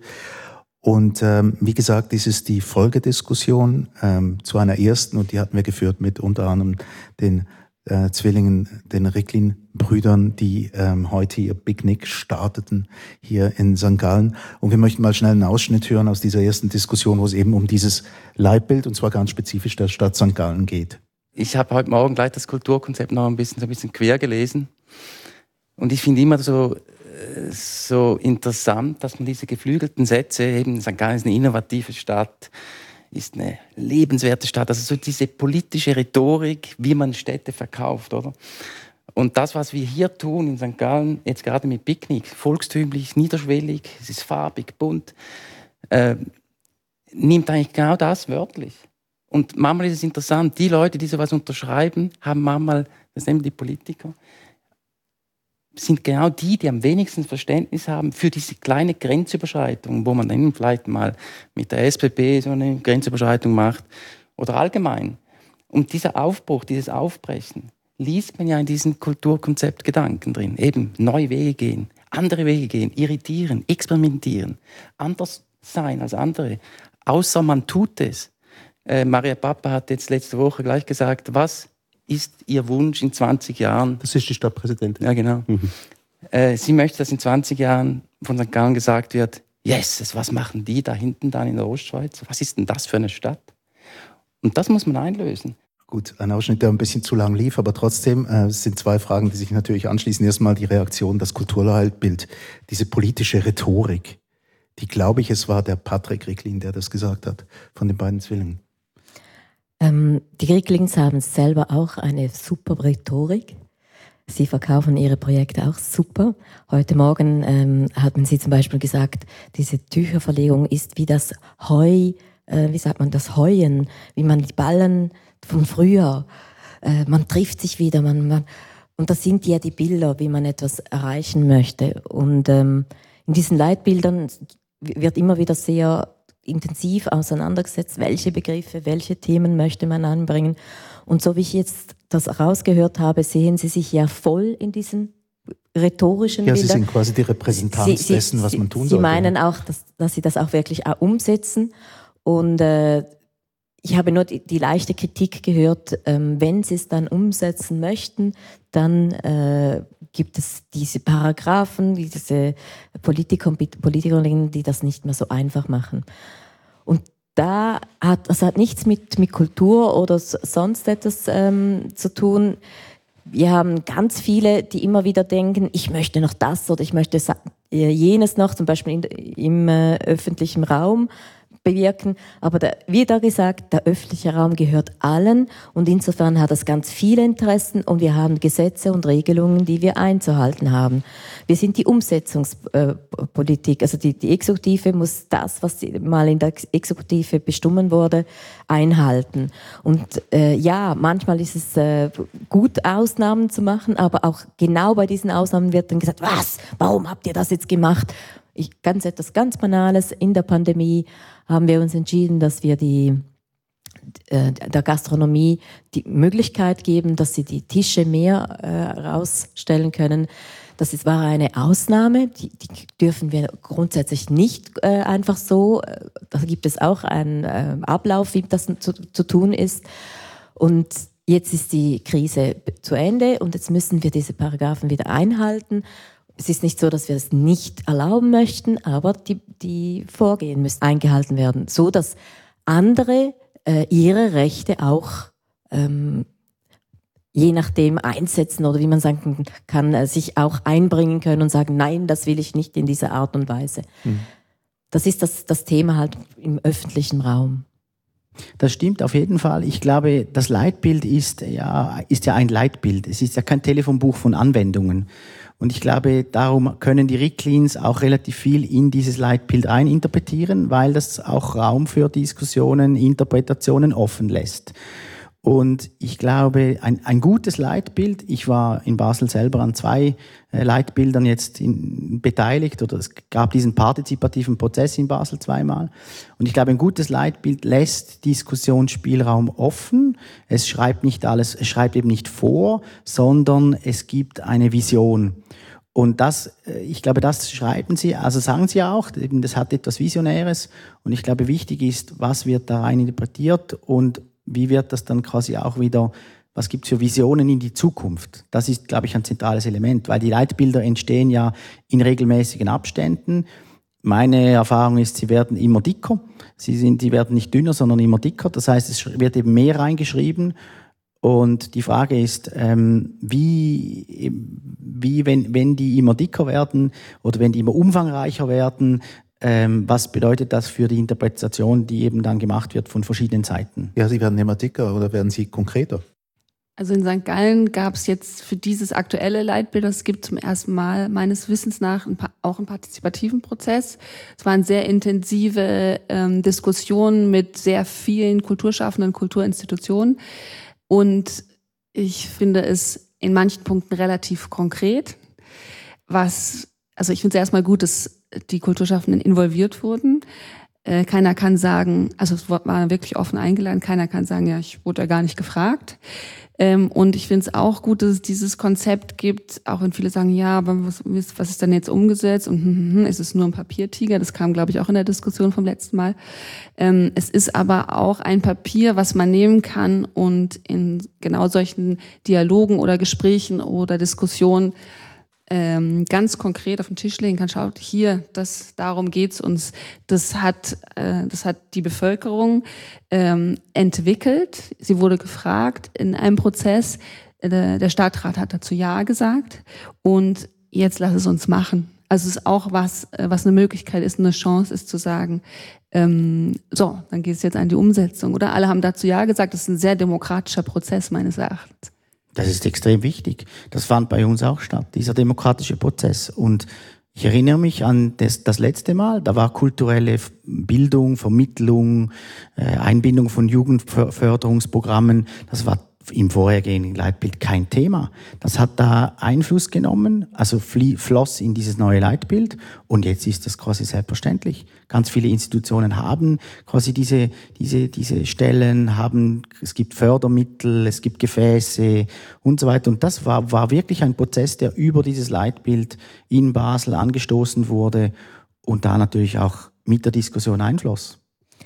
Und ähm, wie gesagt, dies ist die Folgediskussion ähm, zu einer ersten, und die hatten wir geführt mit unter anderem den Äh, Zwillingen, den Ricklin-Brüdern, die ähm, heute ihr Picknick starteten hier in Sankt Gallen. Und wir möchten mal schnell einen Ausschnitt hören aus dieser ersten Diskussion, wo es eben um dieses Leitbild, und zwar ganz spezifisch der Stadt Sankt Gallen geht. Ich habe heute Morgen gleich das Kulturkonzept noch ein bisschen, so ein bisschen quer gelesen. Und ich finde immer so, so interessant, dass man diese geflügelten Sätze, eben Sankt Gallen ist eine innovative Stadt, ist eine lebenswerte Stadt. Also so diese politische Rhetorik, wie man Städte verkauft, oder? Und das, was wir hier tun in Sankt Gallen, jetzt gerade mit Picknick, volkstümlich, niederschwellig, es ist farbig, bunt, äh, nimmt eigentlich genau das wörtlich. Und manchmal ist es interessant, die Leute, die sowas unterschreiben, haben manchmal, das nehmen die Politiker, sind genau die, die am wenigsten Verständnis haben für diese kleine Grenzüberschreitung, wo man dann vielleicht mal mit der S P P so eine Grenzüberschreitung macht oder allgemein. Und dieser Aufbruch, dieses Aufbrechen, liest man ja in diesem Kulturkonzept Gedanken drin. Eben neue Wege gehen, andere Wege gehen, irritieren, experimentieren, anders sein als andere. Außer man tut es. Äh, Maria Papa hat jetzt letzte Woche gleich gesagt, was ist ihr Wunsch in zwanzig Jahren. Das ist die Stadtpräsidentin. Ja, genau. Mhm. Äh, sie möchte, dass in zwanzig Jahren von Sankt Gallen gesagt wird, yes, was machen die da hinten dann in der Ostschweiz? Was ist denn das für eine Stadt? Und das muss man einlösen. Gut, ein Ausschnitt, der ein bisschen zu lang lief, aber trotzdem äh, es sind zwei Fragen, die sich natürlich anschließen. Erstmal die Reaktion, das Kulturleitbild, diese politische Rhetorik, die, glaube ich, es war der Patrick Ricklin, der das gesagt hat, von den beiden Zwillingen. Ähm, die Ricklins haben selber auch eine super Rhetorik. Sie verkaufen ihre Projekte auch super. Heute Morgen ähm, hatten sie zum Beispiel gesagt, diese Tücherverlegung ist wie das Heu, äh, wie sagt man, das Heuen, wie man die Ballen vom Frühjahr, äh, man trifft sich wieder, man, man, und das sind ja die Bilder, wie man etwas erreichen möchte. Und ähm, in diesen Leitbildern wird immer wieder sehr intensiv auseinandergesetzt, welche Begriffe, welche Themen möchte man anbringen. Und so wie ich jetzt das rausgehört habe, sehen Sie sich ja voll in diesen rhetorischen ja, Bildern. Sie sind quasi die Repräsentanz Sie, Sie, dessen, was man tun Sie sollte. Sie meinen auch, dass, dass Sie das auch wirklich auch umsetzen. Und äh, ich habe nur die, die leichte Kritik gehört, ähm, wenn Sie es dann umsetzen möchten, dann äh, gibt es diese Paragraphen, diese Politiker und Politikerinnen, die das nicht mehr so einfach machen. Und da hat, das hat nichts mit, mit Kultur oder sonst etwas ähm, zu tun. Wir haben ganz viele, die immer wieder denken, ich möchte noch das oder ich möchte jenes noch, zum Beispiel in, im äh, öffentlichen Raum bewirken. Aber der, wie da gesagt, der öffentliche Raum gehört allen und insofern hat es ganz viele Interessen und wir haben Gesetze und Regelungen, die wir einzuhalten haben. Wir sind die Umsetzungspolitik, also die, die Exekutive muss das, was mal in der Exekutive bestimmt wurde, einhalten. Und äh, ja, manchmal ist es äh, gut, Ausnahmen zu machen, aber auch genau bei diesen Ausnahmen wird dann gesagt, was, warum habt ihr das jetzt gemacht? Ich, ganz etwas ganz Banales, in der Pandemie haben wir uns entschieden, dass wir die, äh, der Gastronomie die Möglichkeit geben, dass sie die Tische mehr äh, rausstellen können. Das ist, war eine Ausnahme, die, die dürfen wir grundsätzlich nicht äh, einfach so. Da gibt es auch einen äh, Ablauf, wie das zu, zu tun ist. Und jetzt ist die Krise zu Ende und jetzt müssen wir diese Paragraphen wieder einhalten. Es ist nicht so, dass wir es nicht erlauben möchten, aber die, die Vorgehen müssen eingehalten werden, so dass andere äh, ihre Rechte auch ähm, je nachdem einsetzen oder wie man sagen kann, äh, sich auch einbringen können und sagen, nein, das will ich nicht in dieser Art und Weise. Mhm. Das ist das, das Thema halt im öffentlichen Raum. Das stimmt auf jeden Fall. Ich glaube, das Leitbild ist ja, ist ja ein Leitbild. Es ist ja kein Telefonbuch von Anwendungen. Und ich glaube, darum können die Ricklins auch relativ viel in dieses Leitbild eininterpretieren, weil das auch Raum für Diskussionen, Interpretationen offen lässt. Und ich glaube, ein, ein gutes Leitbild, ich war in Basel selber an zwei äh, Leitbildern jetzt in, beteiligt, oder es gab diesen partizipativen Prozess in Basel zweimal. Und ich glaube, ein gutes Leitbild lässt Diskussionsspielraum offen. Es schreibt nicht alles, es schreibt eben nicht vor, sondern es gibt eine Vision. Und das, ich glaube, das schreiben Sie, also sagen Sie auch, das hat etwas Visionäres. Und ich glaube, wichtig ist, was wird da rein interpretiert und wie wird das dann quasi auch wieder, was gibt es für Visionen in die Zukunft? Das ist, glaube ich, ein zentrales Element, weil die Leitbilder entstehen ja in regelmäßigen Abständen. Meine Erfahrung ist, sie werden immer dicker. Sie sind, sie werden nicht dünner, sondern immer dicker. Das heißt, es wird eben mehr reingeschrieben. Und die Frage ist, ähm, wie, wie wenn, wenn die immer dicker werden oder wenn die immer umfangreicher werden, ähm, was bedeutet das für die Interpretation, die eben dann gemacht wird von verschiedenen Seiten? Ja, sie werden immer dicker oder werden sie konkreter? Also in Sankt Gallen gab es jetzt für dieses aktuelle Leitbild, es gibt zum ersten Mal meines Wissens nach ein, auch einen partizipativen Prozess. Es waren sehr intensive ähm, Diskussionen mit sehr vielen Kulturschaffenden, Kulturinstitutionen. Und ich finde es in manchen Punkten relativ konkret. Was, also ich finde es erstmal gut, dass die Kulturschaffenden involviert wurden. Äh, keiner kann sagen, also es war wirklich offen eingeladen, keiner kann sagen, ja, ich wurde ja gar nicht gefragt. Ähm, und ich finde es auch gut, dass es dieses Konzept gibt, auch wenn viele sagen, ja, aber was, was ist denn jetzt umgesetzt und hm, hm, hm, ist es nur ein Papiertiger? Das kam, glaube ich, auch in der Diskussion vom letzten Mal. Ähm, es ist aber auch ein Papier, was man nehmen kann und in genau solchen Dialogen oder Gesprächen oder Diskussionen ähm, ganz konkret auf den Tisch legen kann. Schaut, hier, das, darum geht's uns. Das hat, äh, das hat die Bevölkerung ähm, entwickelt. Sie wurde gefragt in einem Prozess. Äh, der Stadtrat hat dazu Ja gesagt. Und jetzt lass es uns machen. Also es ist auch was, was eine Möglichkeit ist, eine Chance ist zu sagen, ähm, so, dann geht es jetzt an die Umsetzung. Oder alle haben dazu Ja gesagt. Das ist ein sehr demokratischer Prozess meines Erachtens. Das ist extrem wichtig. Das fand bei uns auch statt, dieser demokratische Prozess. Und ich erinnere mich an das, das letzte Mal, da war kulturelle Bildung, Vermittlung, äh, Einbindung von Jugendförderungsprogrammen, das war im vorhergehenden Leitbild kein Thema. Das hat da Einfluss genommen, also floss in dieses neue Leitbild und jetzt ist das quasi selbstverständlich. Ganz viele Institutionen haben quasi diese, diese, diese Stellen, haben, es gibt Fördermittel, es gibt Gefäße und so weiter. Und das war, war wirklich ein Prozess, der über dieses Leitbild in Basel angestoßen wurde und da natürlich auch mit der Diskussion einfloss.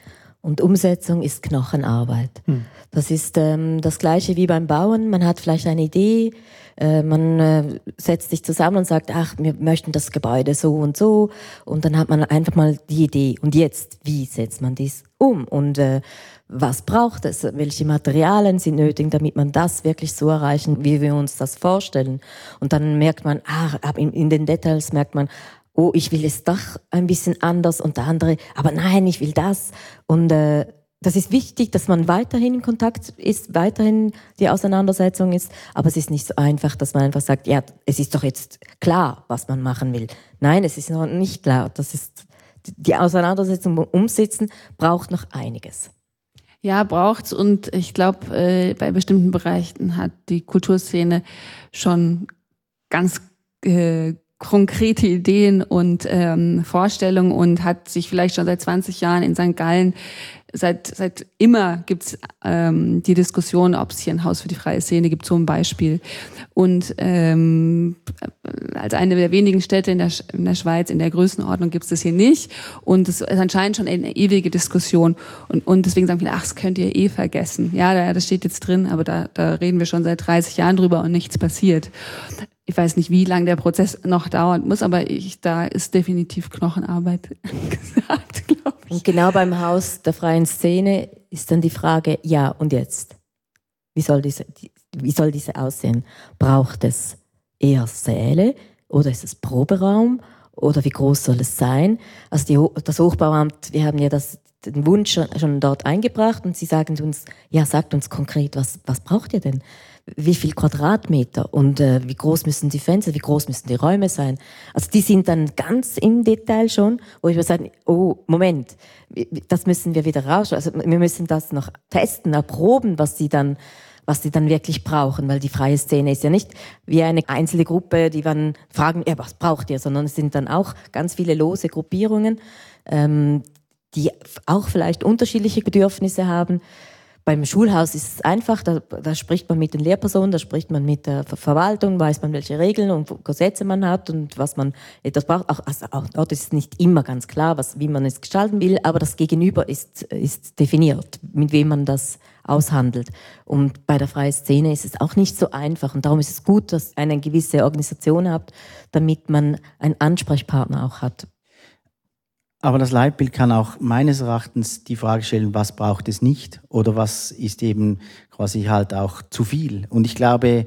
Und Umsetzung ist Knochenarbeit. Hm. Das ist ähm, das Gleiche wie beim Bauen. Man hat vielleicht eine Idee, äh, man äh, setzt sich zusammen und sagt, ach, wir möchten das Gebäude so und so. Und dann hat man einfach mal die Idee. Und jetzt, wie setzt man dies um? Und äh, was braucht es? Welche Materialien sind nötig, damit man das wirklich so erreichen, wie wir uns das vorstellen? Und dann merkt man, ah, in, in den Details merkt man, oh, ich will es doch ein bisschen anders und der andere, aber nein, ich will das. Und äh, das ist wichtig, dass man weiterhin in Kontakt ist, weiterhin die Auseinandersetzung ist, aber es ist nicht so einfach, dass man einfach sagt, ja, es ist doch jetzt klar, was man machen will. Nein, es ist noch nicht klar. Das ist die Auseinandersetzung, umsetzen, braucht noch einiges. Ja, braucht's und ich glaube, äh, bei bestimmten Bereichen hat die Kulturszene schon ganz äh, konkrete Ideen und ähm, Vorstellungen und hat sich vielleicht schon seit zwanzig Jahren in Sankt Gallen, seit seit immer gibt's ähm, die Diskussion, ob es hier ein Haus für die freie Szene gibt, zum Beispiel. Und ähm, als eine der wenigen Städte in der, in der Schweiz, in der Größenordnung gibt es das hier nicht. Und es ist anscheinend schon eine ewige Diskussion. Und, und deswegen sagen viele, ach, das könnt ihr eh vergessen. Ja, da, das steht jetzt drin, aber da, da reden wir schon seit dreißig Jahren drüber und nichts passiert. Ich weiß nicht, wie lange der Prozess noch dauern muss, aber ich, da ist definitiv Knochenarbeit gesagt, glaube ich. Und genau beim Haus der freien Szene ist dann die Frage, ja, und jetzt? Wie soll diese, wie soll diese aussehen? Braucht es eher Säle oder ist es Proberaum oder wie groß soll es sein? Also die, das Hochbauamt, wir haben ja das, den Wunsch schon, schon dort eingebracht und sie sagen uns, ja, sagt uns konkret, was, was braucht ihr denn? Wie viel Quadratmeter und äh, wie groß müssen die Fenster, wie groß müssen die Räume sein? Also die sind dann ganz im Detail schon, wo ich mir sage, oh, Moment, das müssen wir wieder raus. Also wir müssen das noch testen, erproben, was sie dann, was sie dann wirklich brauchen, weil die freie Szene ist ja nicht wie eine einzelne Gruppe, die dann fragen, ja, was braucht ihr, sondern es sind dann auch ganz viele lose Gruppierungen, ähm, die auch vielleicht unterschiedliche Bedürfnisse haben. Beim Schulhaus ist es einfach, da, da spricht man mit den Lehrpersonen, da spricht man mit der Verwaltung, weiß man, welche Regeln und Gesetze man hat und was man etwas braucht. Auch, also auch dort ist es nicht immer ganz klar, was, wie man es gestalten will, aber das Gegenüber ist, ist definiert, mit wem man das aushandelt. Und bei der freien Szene ist es auch nicht so einfach und darum ist es gut, dass ihr eine gewisse Organisation habt, damit man einen Ansprechpartner auch hat. Aber das Leitbild kann auch meines Erachtens die Frage stellen, was braucht es nicht oder was ist eben quasi halt auch zu viel. Und ich glaube,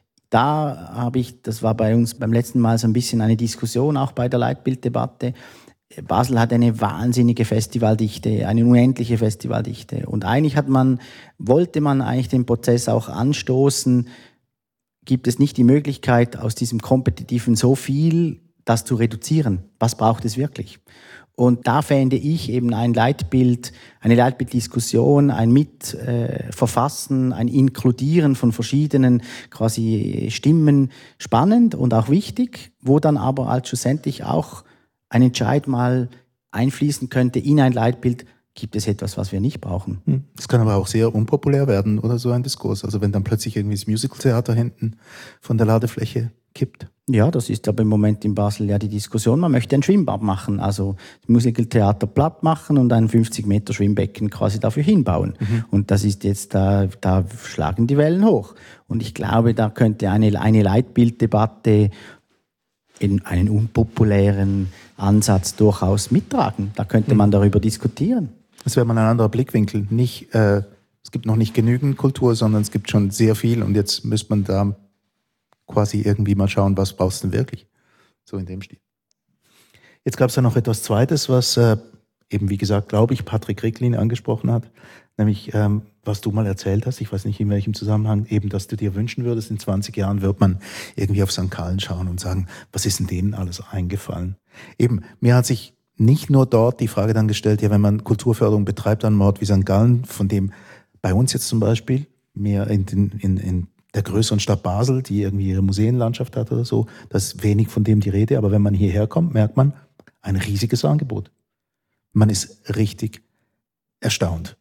da habe ich, das war bei uns beim letzten Mal so ein bisschen eine Diskussion, auch bei der Leitbilddebatte. Basel hat eine wahnsinnige Festivaldichte, eine unendliche Festivaldichte. Und eigentlich hat man, wollte man eigentlich den Prozess auch anstoßen, gibt es nicht die Möglichkeit, aus diesem Kompetitiven so viel das zu reduzieren. Was braucht es wirklich? Und da fände ich eben ein Leitbild, eine Leitbilddiskussion, ein Mitverfassen, äh, ein Inkludieren von verschiedenen quasi Stimmen spannend und auch wichtig, wo dann aber halt schlussendlich auch ein Entscheid mal einfließen könnte in ein Leitbild, gibt es etwas, was wir nicht brauchen. Es kann aber auch sehr unpopulär werden oder so ein Diskurs. Also wenn dann plötzlich irgendwie das Musical-Theater hinten von der Ladefläche kippt. Ja, das ist aber im Moment in Basel ja die Diskussion. Man möchte ein Schwimmbad machen, also das Musical-Theater platt machen und ein fünfzig Meter Schwimmbecken quasi dafür hinbauen. Mhm. Und das ist jetzt, da, da schlagen die Wellen hoch. Und ich glaube, da könnte eine, eine Leitbilddebatte in einen unpopulären Ansatz durchaus mittragen. Da könnte man darüber diskutieren. Das wäre mal ein anderer Blickwinkel. Nicht, äh, es gibt noch nicht genügend Kultur, sondern es gibt schon sehr viel und jetzt müsste man da quasi irgendwie mal schauen, was brauchst du denn wirklich? So in dem Stil. Jetzt gab es ja noch etwas Zweites, was äh, eben, wie gesagt, glaube ich, Patrick Ricklin angesprochen hat, nämlich ähm, was du mal erzählt hast, ich weiß nicht in welchem Zusammenhang, eben, dass du dir wünschen würdest, in zwanzig Jahren wird man irgendwie auf Sankt Gallen schauen und sagen, was ist denn denen alles eingefallen? Eben, mir hat sich nicht nur dort die Frage dann gestellt, ja, wenn man Kulturförderung betreibt an einem Ort wie Sankt Gallen, von dem bei uns jetzt zum Beispiel, mehr in, den, in, in der größeren Stadt Basel, die irgendwie ihre Museenlandschaft hat oder so, da ist wenig von dem die Rede, aber wenn man hierher kommt, merkt man, ein riesiges Angebot. Man ist richtig erstaunt.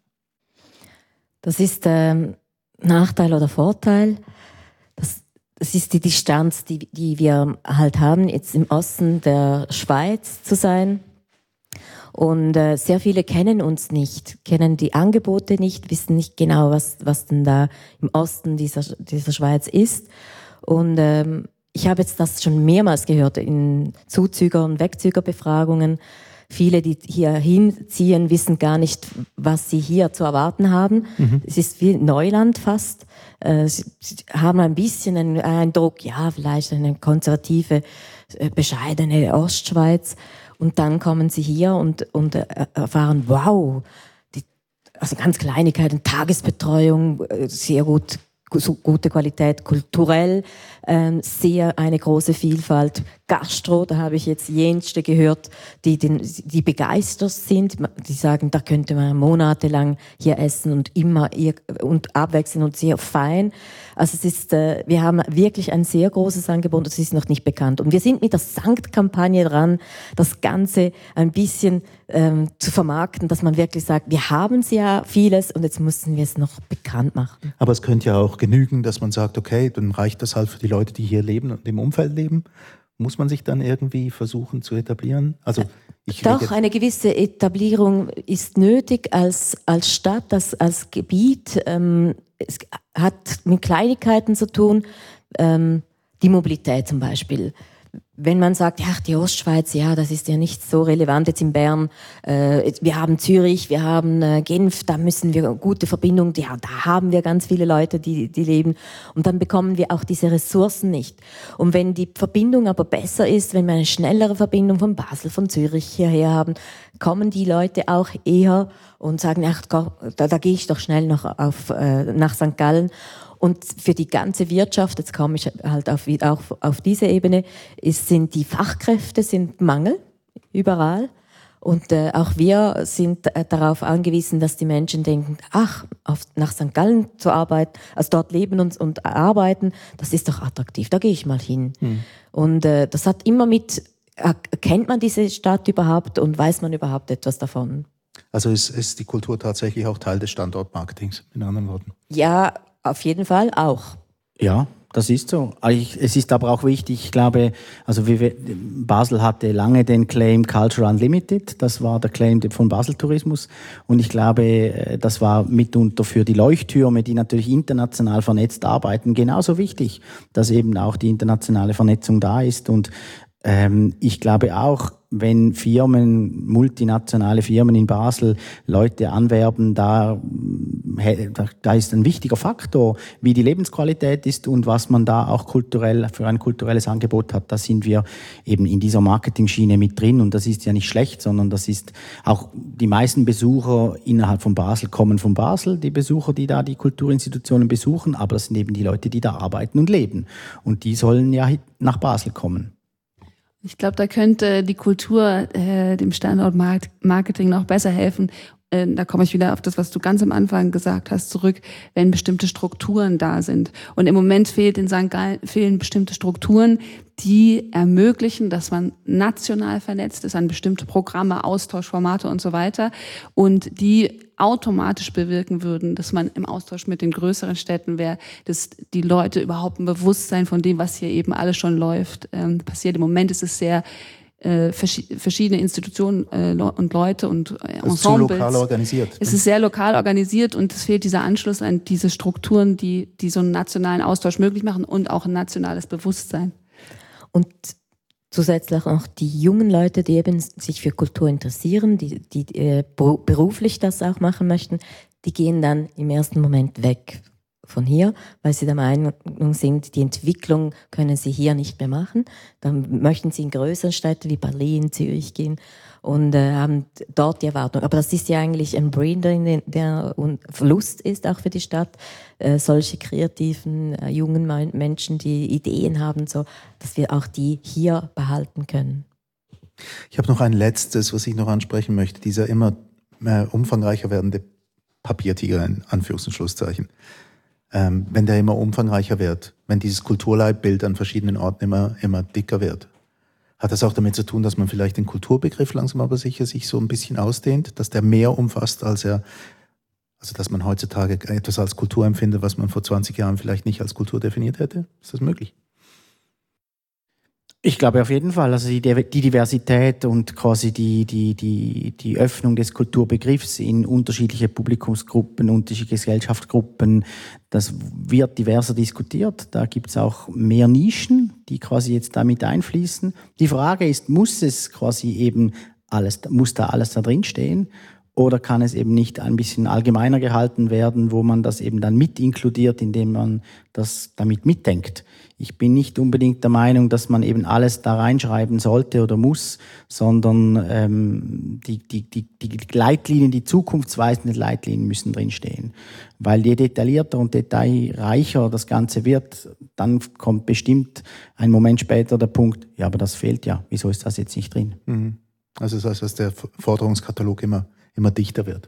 Das ist ähm, Nachteil oder Vorteil. Das, das ist die Distanz, die, die wir halt haben, jetzt im Osten der Schweiz zu sein. Und äh, sehr viele kennen uns nicht, kennen die Angebote nicht, wissen nicht genau, was was denn da im Osten dieser dieser Schweiz ist. Und ähm, ich habe jetzt das schon mehrmals gehört in Zuzüger- und Wegzügerbefragungen. Viele, die hier hinziehen, wissen gar nicht, was sie hier zu erwarten haben. Mhm. Es ist wie Neuland fast. Äh, sie, sie haben ein bisschen einen Eindruck, ja, vielleicht eine konservative, äh, bescheidene Ostschweiz. Und dann kommen sie hier und, und erfahren, wow, die, also ganz Kleinigkeiten, Tagesbetreuung, sehr gut, so gute Qualität, kulturell, ähm, sehr eine große Vielfalt. Gastro, da habe ich jetzt jenste gehört, die, den, die begeistert sind, die sagen, da könnte man monatelang hier essen und immer und abwechseln und sehr fein. Also es ist, äh, wir haben wirklich ein sehr großes Angebot, das ist noch nicht bekannt. Und wir sind mit der Sankt-Kampagne dran, das Ganze ein bisschen ähm, zu vermarkten, dass man wirklich sagt, wir haben ja vieles und jetzt müssen wir es noch bekannt machen. Aber es könnte ja auch genügen, dass man sagt, okay, dann reicht das halt für die Leute, die hier leben und im Umfeld leben. Muss man sich dann irgendwie versuchen zu etablieren? Also ich Doch, eine gewisse Etablierung ist nötig als, als Stadt, als, als Gebiet. Ähm, es hat mit Kleinigkeiten zu tun, ähm, die Mobilität zum Beispiel. Wenn man sagt, ja, die Ostschweiz, ja, das ist ja nicht so relevant jetzt in Bern. Äh, wir haben Zürich, wir haben äh, Genf, da müssen wir gute Verbindungen, ja, da haben wir ganz viele Leute, die, die leben. Und dann bekommen wir auch diese Ressourcen nicht. Und wenn die Verbindung aber besser ist, wenn wir eine schnellere Verbindung von Basel, von Zürich hierher haben, kommen die Leute auch eher und sagen, ach, da, da gehe ich doch schnell noch auf, äh, nach Sankt Gallen. Und für die ganze Wirtschaft, jetzt komme ich halt auf, auch auf diese Ebene, ist, sind die Fachkräfte sind Mangel überall. Und äh, auch wir sind äh, darauf angewiesen, dass die Menschen denken, ach, auf, nach Sankt Gallen zu arbeiten, also dort leben und, und arbeiten, das ist doch attraktiv, da gehe ich mal hin. Hm. Und äh, das hat immer mit, äh, kennt man diese Stadt überhaupt und weiß man überhaupt etwas davon? Also ist, ist die Kultur tatsächlich auch Teil des Standortmarketings, in anderen Worten? Ja, auf jeden Fall auch. Ja, das ist so. Es ist aber auch wichtig, ich glaube, also wir, Basel hatte lange den Claim Culture Unlimited, das war der Claim von Basel Tourismus und ich glaube, das war mitunter für die Leuchttürme, die natürlich international vernetzt arbeiten, genauso wichtig, dass eben auch die internationale Vernetzung da ist und ähm, ich glaube auch, wenn Firmen, multinationale Firmen in Basel Leute anwerben, da, da ist ein wichtiger Faktor, wie die Lebensqualität ist und was man da auch kulturell für ein kulturelles Angebot hat. Da sind wir eben in dieser Marketing-Schiene mit drin und das ist ja nicht schlecht, sondern das ist auch die meisten Besucher innerhalb von Basel kommen von Basel, die Besucher, die da die Kulturinstitutionen besuchen, aber das sind eben die Leute, die da arbeiten und leben und die sollen ja nach Basel kommen. Ich glaube, da könnte die Kultur äh, dem Standortmarketing noch besser helfen, äh, da komme ich wieder auf das, was du ganz am Anfang gesagt hast, zurück, wenn bestimmte Strukturen da sind. Und im Moment fehlt in Sankt Gallen, fehlen bestimmte Strukturen, die ermöglichen, dass man national vernetzt ist an bestimmte Programme, Austauschformate und so weiter und die automatisch bewirken würden, dass man im Austausch mit den größeren Städten wäre, dass die Leute überhaupt ein Bewusstsein von dem, was hier eben alles schon läuft, ähm, passiert. Im Moment ist es sehr äh, verschi- verschiedene Institutionen äh, und Leute und äh, Ensembles. Zu lokal organisiert. Es ist sehr lokal organisiert und es fehlt dieser Anschluss an diese Strukturen, die, die so einen nationalen Austausch möglich machen und auch ein nationales Bewusstsein. Und zusätzlich auch die jungen Leute, die eben sich für Kultur interessieren, die, die äh, beruflich das auch machen möchten, die gehen dann im ersten Moment weg von hier, weil sie der Meinung sind, die Entwicklung können sie hier nicht mehr machen. Dann möchten sie in größere Städte wie Berlin, Zürich gehen und äh, haben dort die Erwartung. Aber das ist ja eigentlich ein Brain, der, der ein Verlust ist auch für die Stadt. Äh, solche kreativen, äh, jungen Menschen, die Ideen haben, so, dass wir auch die hier behalten können. Ich habe noch ein letztes, was ich noch ansprechen möchte. Dieser immer äh, umfangreicher werdende Papiertiger in Anführungs- und Schlusszeichen. Ähm, wenn der immer umfangreicher wird, wenn dieses Kulturleitbild an verschiedenen Orten immer, immer dicker wird, hat das auch damit zu tun, dass man vielleicht den Kulturbegriff langsam aber sicher sich so ein bisschen ausdehnt, dass der mehr umfasst, als er, also dass man heutzutage etwas als Kultur empfindet, was man vor zwanzig Jahren vielleicht nicht als Kultur definiert hätte? Ist das möglich? Ich glaube auf jeden Fall, also die, die Diversität und quasi die, die, die, die Öffnung des Kulturbegriffs in unterschiedliche Publikumsgruppen, unterschiedliche Gesellschaftsgruppen, das wird diverser diskutiert. Da gibt es auch mehr Nischen, die quasi jetzt damit einfließen. Die Frage ist, muss es quasi eben alles, muss da alles da drin stehen? Oder kann es eben nicht ein bisschen allgemeiner gehalten werden, wo man das eben dann mit inkludiert, indem man das damit mitdenkt? Ich bin nicht unbedingt der Meinung, dass man eben alles da reinschreiben sollte oder muss, sondern ähm, die, die, die, die Leitlinien, die zukunftsweisenden Leitlinien müssen drinstehen. Weil je detaillierter und detailreicher das Ganze wird, dann kommt bestimmt ein Moment später der Punkt, ja, aber das fehlt ja, wieso ist das jetzt nicht drin? Mhm. Also das heißt, dass der Forderungskatalog immer immer dichter wird.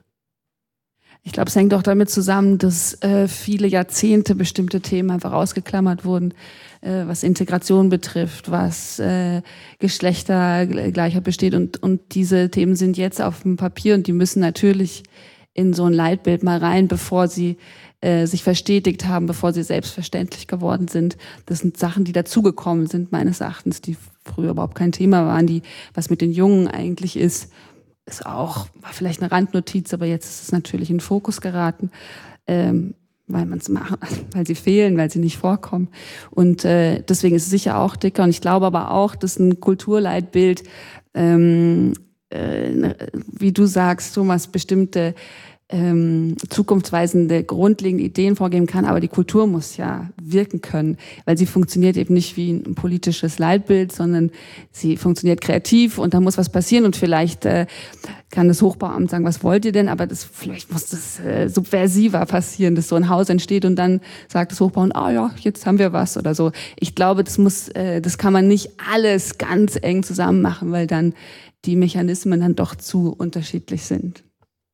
Ich glaube, es hängt auch damit zusammen, dass äh, viele Jahrzehnte bestimmte Themen einfach ausgeklammert wurden, äh, was Integration betrifft, was äh, Geschlechtergleichheit besteht. Und, und diese Themen sind jetzt auf dem Papier und die müssen natürlich in so ein Leitbild mal rein, bevor sie äh, sich verstetigt haben, bevor sie selbstverständlich geworden sind. Das sind Sachen, die dazugekommen sind, meines Erachtens, die früher überhaupt kein Thema waren, die was mit den Jungen eigentlich ist. Ist auch, war vielleicht eine Randnotiz, aber jetzt ist es natürlich in den Fokus geraten, ähm, weil man es macht, weil sie fehlen, weil sie nicht vorkommen. Und äh, deswegen ist es sicher auch dicker. Und ich glaube aber auch, dass ein Kulturleitbild, ähm, äh, wie du sagst, Thomas, bestimmte ähm, zukunftsweisende, grundlegende Ideen vorgeben kann, aber die Kultur muss ja wirken können, weil sie funktioniert eben nicht wie ein politisches Leitbild, sondern sie funktioniert kreativ und da muss was passieren und vielleicht äh, kann das Hochbauamt sagen, was wollt ihr denn, aber das vielleicht muss das äh, subversiver passieren, dass so ein Haus entsteht und dann sagt das Hochbauamt, ah ja, jetzt haben wir was oder so. Ich glaube, das muss, äh, das kann man nicht alles ganz eng zusammen machen, weil dann die Mechanismen dann doch zu unterschiedlich sind.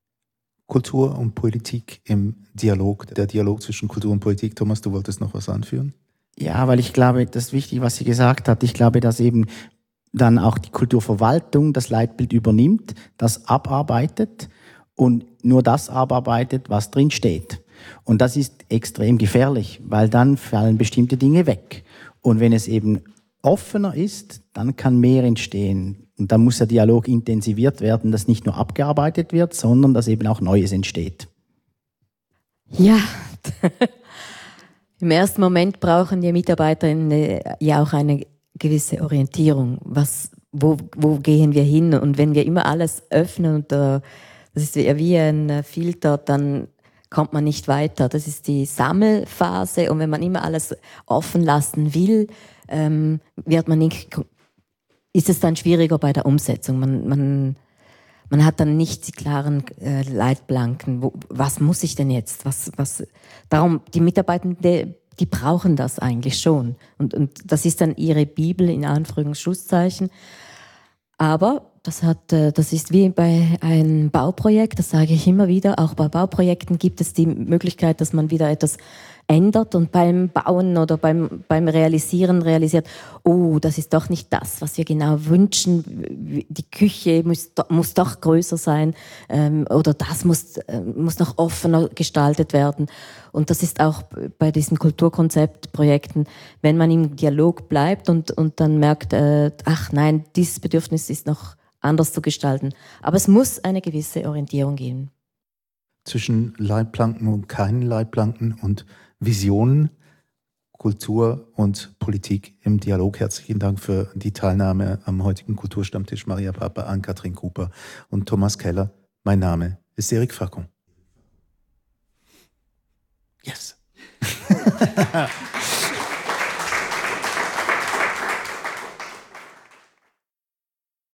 Kultur und Politik im Dialog, der Dialog zwischen Kultur und Politik. Thomas, du wolltest noch was anführen? Ja, weil ich glaube, das ist wichtig, was sie gesagt hat. Ich glaube, dass eben dann auch die Kulturverwaltung das Leitbild übernimmt, das abarbeitet und nur das abarbeitet, was drin steht. Und das ist extrem gefährlich, weil dann fallen bestimmte Dinge weg. Und wenn es eben offener ist, dann kann mehr entstehen. Und dann muss der Dialog intensiviert werden, dass nicht nur abgearbeitet wird, sondern dass eben auch Neues entsteht. Ja, im ersten Moment brauchen die Mitarbeiterinnen ja auch eine gewisse Orientierung. Was, wo, wo gehen wir hin? Und wenn wir immer alles öffnen und uh, das ist wie ein Filter, dann kommt man nicht weiter. Das ist die Sammelphase und wenn man immer alles offen lassen will, ähm, wird man nicht ist es dann schwieriger bei der Umsetzung. Man, man, man hat dann nicht die klaren äh, Leitplanken. Wo, was muss ich denn jetzt? Was, was? Darum, die Mitarbeitenden, die brauchen das eigentlich schon. Und, und das ist dann ihre Bibel in Anführungs- und Schlusszeichen. Aber das hat, das ist wie bei einem Bauprojekt, das sage ich immer wieder. Auch bei Bauprojekten gibt es die Möglichkeit, dass man wieder etwas ändert und beim Bauen oder beim, beim Realisieren realisiert, oh, das ist doch nicht das, was wir genau wünschen. Die Küche muss, muss doch größer sein ähm, oder das muss, äh, muss noch offener gestaltet werden. Und das ist auch bei diesen Kulturkonzeptprojekten, wenn man im Dialog bleibt und, und dann merkt, äh, ach nein, dieses Bedürfnis ist noch anders zu gestalten. Aber es muss eine gewisse Orientierung geben. Zwischen Leitplanken und keinen Leitplanken und Visionen, Kultur und Politik im Dialog. Herzlichen Dank für die Teilnahme am heutigen Kulturstammtisch. Maria Papa, Ann-Kathrin Cooper und Thomas Keller. Mein Name ist Eric Facon. Yes.